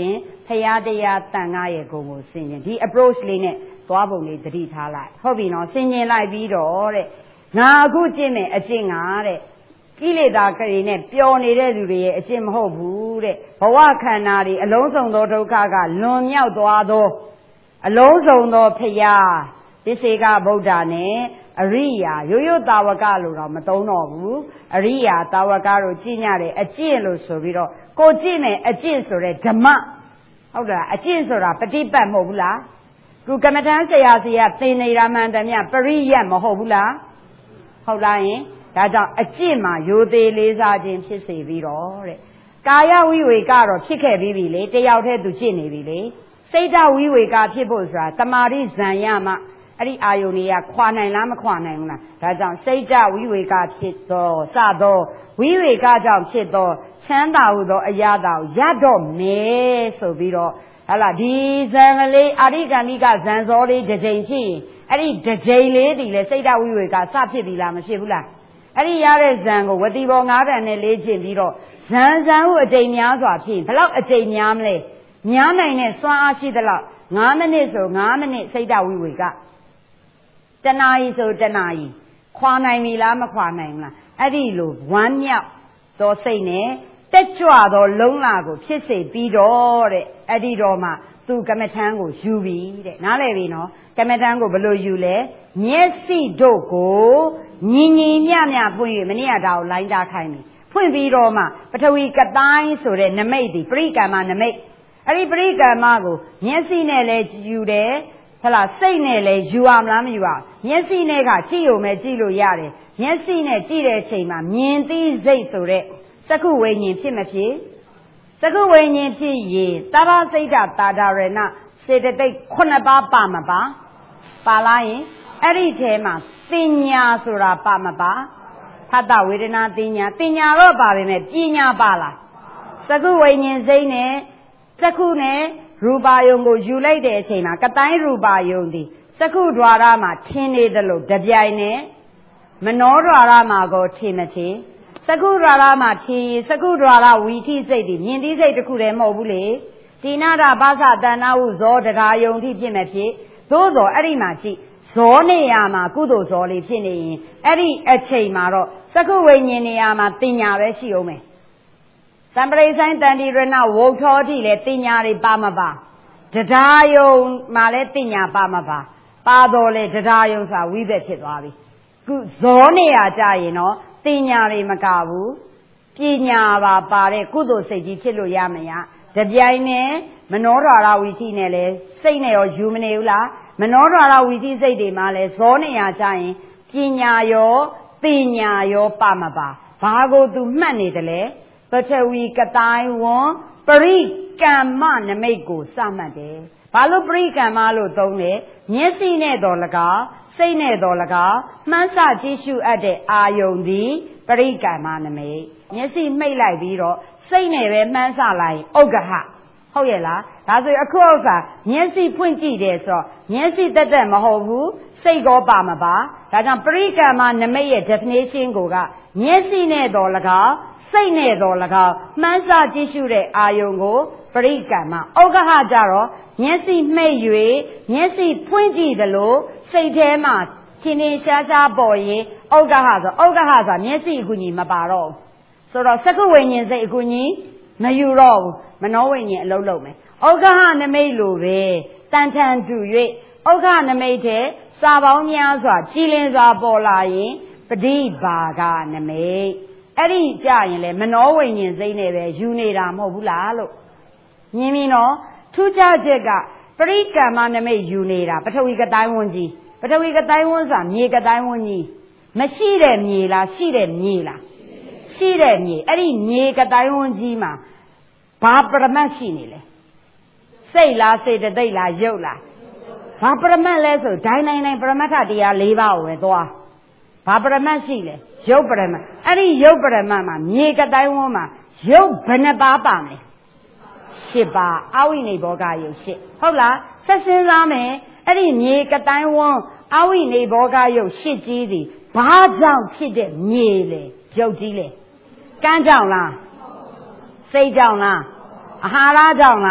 ဖရာတရားတန်ခါရဲ့ဂုဏ်ကိုဆင်ခြင်ဒီ approach လေးနဲ့သွားပုံလေးသတိထားလိုက်ဟုတ်ပြီနော်ဆင်ခြင်လိုက်ပြီးတော့တဲ့ငါအခုကျင့်မယ်အကျင့်ငါတဲ့ကိလေသာကလေးနဲ့ပျော်နေတဲ့လူတွေရဲ့အကျင့်မဟုတ်ဘူးတဲ့ဘဝခန္ဓာတွေအလုံးစုံသောဒုက္ခကလွန်မြောက်သွားသောအလုံးစုံသောဖရာသစ္စေကဗုဒ္ဓနဲ့အရိယာရိုးရိုးတာဝကလို့တော့မသုံးတော့ဘူးအရိယာတာဝကတို့ကျင့်ကြတယ်အကျင့်လို့ဆိုပြီးတော့ကိုကျင့်မယ်အကျင့်ဆိုတဲ့ဓမ္မဟုတ်လားအကျင့်ဆိုတာပฏิပတ်မဟုတ်ဘူးလားခုကမ္မထမ်းဆရာစီကသင်နေတာမှန်တယ်မြပရိယတ်မဟုတ်ဘူးလားဟုတ်လားယင်ဒါကြောင့်အကျင့်မှာယိုသေးလေးစားခြင်းဖြစ်စေပြီးတော့တဲ့ကာယဝိဝေကတော့ဖြစ်ခဲ့ပြီးပြီလေတယောက်တည်းသူကျင့်နေပြီလေစိတ်ဓာတ်ဝိဝေကဖြစ်ဖို့ဆိုတာတမာရိဇံရမှအဲ့ဒီအာယုန်တွေကခွာနိုင်လားမခွာနိုင်ဘူးလားဒါကြောင့်စိတ်ဓာတ်ဝိဝေကဖြစ်သောစသောဝိဝေကကြောင့်ဖြစ်သောချမ်းသာဟုသောအရာတော်ရတော့မယ်ဆိုပြီးတော့ဟာလားဒီဇံကလေးအာရိကဏိကဇံစောလေးတစ်ချိန်ဖြစ်ရင်အဲ့ဒီတစ်ချိန်လေးတည်လေစိတ်ဓာတ်ဝိဝေကစဖြစ်ပြီလားမဖြစ်ဘူးလားအဲ့ဒီရတဲ့ဇံကိုဝတိဘောငါးတန်နဲ့လေးကျင့်ပြီးတော့ဇံဇံဟုအချိန်များစွာဖြစ်ဘယ်လောက်အချိန်များမလဲများနိုင်တဲ့စွမ်းအားရှိသလောက်ငါးမိနစ်ဆိုငါးမိနစ်စိတ်ဓာတ်ဝိဝေကတနာရီဆိုတနာရီခွာနိုင်ပြီလားမခွာနိုင်ဘူးလားအဲ့ဒီလိုဝမ်းမြောက်သောစိတ်နဲ့တက်ကြွသောလုံးလာကိုဖြစ်စေပြီးတော့တဲ့အဲ့ဒီတော့မှသူကမ္မထံကိုယူပြီတဲ့နားလည်ပြီနော်ကမ္မထံကိုဘယ်လိုယူလဲမျက်စိတို့ကိုညီညီမျှမျှဖွင့်၍မနေ့ကဒါကိုလိုင်းတာခိုင်းပြီဖွင့်ပြီးတော့မှပထဝီကတိုင်းဆိုတဲ့နမိတ်ဒီပရိကမ္မနမိတ်အဲ့ဒီပရိကမ္မကိုမျက်စိနဲ့လည်းယူတယ်ဟလာစိတ်နဲ့လည်းယူအောင်လားမယူအောင်မျက်စိနဲ့ကကြည့်ရုံပဲကြည့်လို့ရတယ်မျက်စိနဲ့ကြည့်တဲ့အချိန်မှာမြင်သိစိတ်ဆိုတဲ့သက္ကုဝိညာဉ်ဖြစ်မဖြစ်သက္ကုဝိညာဉ်ဖြစ်ရင်တာရစိတ်တာတာရဏစေတသိက်ခုနှစ်ပါးပါမပါပါလားယင်အဲ့ဒီထဲမှာတင်ညာဆိုတာပါမပါဖတ်တဝေဒနာတင်ညာတင်ညာတော့ပါပဲမဲ့ပညာပါလားသက္ကုဝိညာဉ်စိတ်နဲ့သက္ကုနဲ့ရူပါယုံကိုယူလိုက်တဲ့အချိန်မှာကတိုင်းရူပါယုံသည်သက္ကုဒွါရမှာထင်းနေတယ်လို့တပြိုင်နဲ့မနောဒွါရမှာကိုထင်မထင်သက္ကုဒွါရမှာထင်သက္ကုဒွါရဝီထိစိတ်ဒီမြင်သိစိတ်တစ်ခုတည်းမဟုတ်ဘူးလေတိနာရဘာသတဏ္ဍဟုဇောတရားယုံထိဖြစ်မဲ့ဖြစ်သို့သောအဲ့ဒီမှာကြည့်ဇောနေရာမှာကုသိုလ်ဇောလေးဖြစ်နေရင်အဲ့ဒီအချိန်မှာတော့သက္ကုဝိညာဉ်နေရာမှာတင်ညာပဲရှိအောင်မယ်သံပရိဆိုင်တန်တိရဏဝုထောတိလည်းတင်ညာတွေပါမပါတရားယုံမှာလည်းတင်ညာပါမပါပါတော်လေတရားယုံဆိုတာဝိဘက်ဖြစ်သွားပြီခုဇောနေရာကြရင်တော့တင်ညာတွေမကဘူးပညာပါပါတဲ့ကုသိုလ်စိတ်ကြီးဖြစ်လို့ရမရတပြိုင်နဲ့မနောဒွါရဝီထိနဲ့လည်းစိတ်နဲ့ရောယူမနေဘူးလားမနောဒွါရဝီထိစိတ်တွေမှာလည်းဇောနေရာကြရင်ပညာရောတင်ညာရောပါမပါဘာကိုသူမှတ်နေတယ်လဲပထဝီကတိုင်းဝံပရိကမ္မနမိတ်ကိုစမှတ်တယ်ဘာလို့ပရိကမ္မလို့သုံးလဲမျက်စိနဲ့တော်၎င်းစိတ်နဲ့တော်၎င်းမှန်းဆကြည့်ရှုအပ်တဲ့အာယုန်သည်ပရိကမ္မနမိတ်မျက်စိမှိတ်လိုက်ပြီးတော့စိတ်နဲ့ပဲမှန်းဆလိုက်ဥက္ကဟဟုတ်ရဲ့လားဒါဆိုရင်အခုဥစ္စာမျက်စိဖွင့်ကြည့်တယ်ဆိုတော့မျက်စိတက်တက်မဟုတ်ဘူးစိတ်ကောပါမပါဒါကြောင့်ပရိကမ္မနမိတ်ရဲ့ definition ကိုကမျက်စိနဲ့တော်၎င်းစိတ်နဲ့တော်၎င်းမှန်းဆကြည့်ရှုတဲ့အာယုန်ကိုပရိကမ္မဥက္ကဟကြတော့မျက်စိမှိတ်၍မျက်စိဖွင့်ကြည့်တယ်လို့စိတ်ထဲမှာထင်ထင်ရှားရှားပေါ်ရင်ဥက္ကဟဆိုဥက္ကဟဆိုမျက်စိအကူကြီးမပါတော့ဘူးဆိုတော့သက္ကုဝိညာဉ်စိတ်အကူကြီးမယူတော့ဘူးမနောဝိညာဉ်အလုံးလုံးမယ်ဥက္ကဟနမိတ်လိုပဲတန်ထန်တူ၍ဥက္ကဟနမိတ်တဲ့စာပေါင်းများစွာကြည်လင်စွာပေါ်လာရင်ပဋိဘာဂနမိတ်အဲ့ဒီကြရင်လေမနောဝိညာဉ်စိတ်နဲ့ပဲယူနေတာမဟုတ်ဘူးလားလို့မြင်ပြီနော်ထူးခြားချက်ကပရိကမ္မနမိတ်ယူနေတာပထဝီကတိုင်းဝန်းကြီးပထဝီကတိုင်းဝန်းဆိုတာမြေကတိုင်းဝန်းကြီးမရှိတဲ့မြေလားရှိတဲ့မြေလားရှိတဲ့မြေအဲ့ဒီမြေကတိုင်းဝန်းကြီးမှာဘာပရမတ်ရှိနေလဲစိတ်လားစေတသိက်လားရုပ်လားဘာပရမတ်လဲဆိုဒိုင်းတိုင်းတိုင်းပရမတ်ထတရား၄ပါးကိုပဲသွားဘာပရမတ်ရှိလဲရုပ်ပရမတ်အဲ့ဒီရုပ်ပရမတ်မှာမြေကတိုင်းဝန်းမှာရုပ်ဘယ်နှပါးပါမလဲရှစ်ပါးအဝိနေဘောဂရုပ်ရှစ်ဟုတ်လားဆက်စဉ်းစားမယ်အဲ့ဒီမြေကတိုင်းဝန်းအဝိနေဘောဂရုပ်ရှစ်ကြီးစီဘာကြောင့်ဖြစ်တဲ့မြေလေရုပ်ကြီးလေကန်းကြောင့်လားစိတ်ကြောင့်လားအာဟာရကြောင့်လား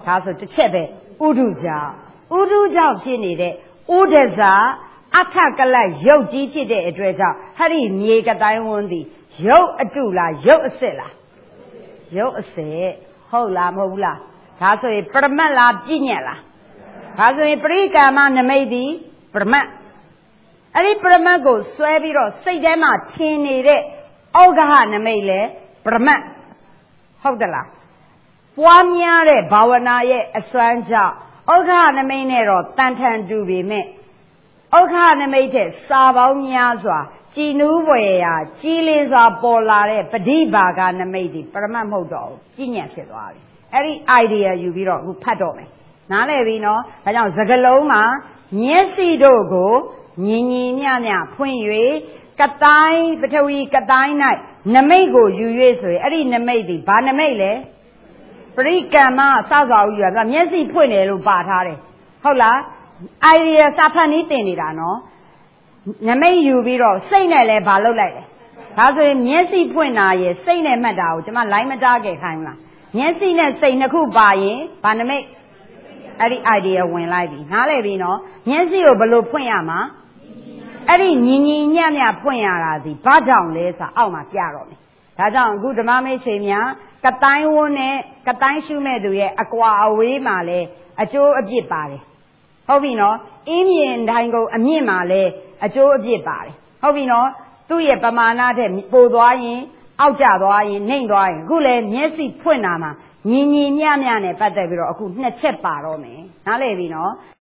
ဒါဆိုတစ်ချက်ပဲဥဒုကြောင့်ဥဒုကြောင့်ဖြစ်နေတဲ့ဥဒဇာအထကလတ်ရုပ်ကြီးဖြစ်တဲ့အတွက်ကြောင့်ဟဲ့ဒီမြေကတိုင်းဝန်းသည်ရုပ်အတုလားရုပ်အစစ်လားရုပ်အစစ်ဟုတ်လားမဟုတ်ဘူးလားဒါဆိုရင်ပရမတ်လားပြည့်ညက်လားဒါဆိုရင်ပရိကာမနမိတ်သည်ပရမတ်အဲ့ဒီပရမတ်ကိုဆွဲပြီးတော့စိတ်ထဲမှာထင်နေတဲ့ဩဃဟနမိတ်လဲပရမတ်ဟုတ်တယ်လားပွားများတဲ့ဘာဝနာရဲ့အစွမ်းကြောင့်ဩဃဟနမိတ်နဲ့တော့တန်ထန်တူပေမဲ့ဩဃဟနမိတ်တဲ့စာပေါင်းများစွာကြည်နူးပွေရာကြီးလင်းစွာပေါ်လာတဲ့ပဋိဘာဂနမိတ်ဒီပရမတ်မဟုတ်တော့ဘူးပြည့်ညက်ဖြစ်သွားပြီအဲ့ဒီ idea ယူပြီးတော့အခုဖတ်တော့မယ်နားလည်ပြီနော်ဒါကြောင့်စကလုံးမှာမျက်စိတို့ကိုညင်ညင်မြမြဖွင့်၍ကတိုင်းပထဝီကတိုင်း၌နမိတ်ကိုယူ၍ဆိုရင်အဲ့ဒီနမိတ်ဒီဘာနမိတ်လဲပရိကမ္မစစွာဥယူတာမျက်စိဖွင့်တယ်လို့ပါထားတယ်ဟုတ်လား idea စာဖတ်နည်းတင်နေတာနော်နမိတ်ယူပြီးတော့စိတ်နဲ့လည်းဘာလုပ်လိုက်လဲဒါဆိုရင်မျက်စိဖွင့်တာရဲ့စိတ်နဲ့မှတ်တာကိုကျွန်မလိုင်းမတားခဲ့ခိုင်းလားမျက်စိနဲ့စိတ်နှစ်ခုပါရင်ဘာနမိတ်အဲ့ဒီ idea ဝင်လိုက်ပြီနားလည်ပြီနော်မျက်စိကိုဘယ်လိုဖွင့်ရမှာအဲ့ဒီညီညီညံ့ညံ့ဖွင့်ရတာဒီဘာကြောင့်လဲဆိုအောက်မှာပြတော့မယ်ဒါကြောင့်အခုဓမ္မမိတ်ဆွေများကတိုင်းဝန်းနဲ့ကတိုင်းရှုမဲ့သူရဲ့အကွာအဝေးမှာလဲအကျိုးအပြစ်ပါတယ်ဟုတ်ပြီနော်အင်းမြင်တိုင်းကိုအမြင့်မှာလဲအကျိုးအပြစ်ပါတယ်ဟုတ်ပြီနော်သူ့ရဲ့ပမာဏတဲ့ပိုသွားရင်အောက်ကျသွားရင်နှိမ့်သွားရင်အခုလဲမျက်စိဖွင့်တာမှာညီညီမျှမျှနဲ့ပတ်သက်ပြီးတော့အခုနှစ်ချက်ပါတော့မယ်နားလည်ပြီနော်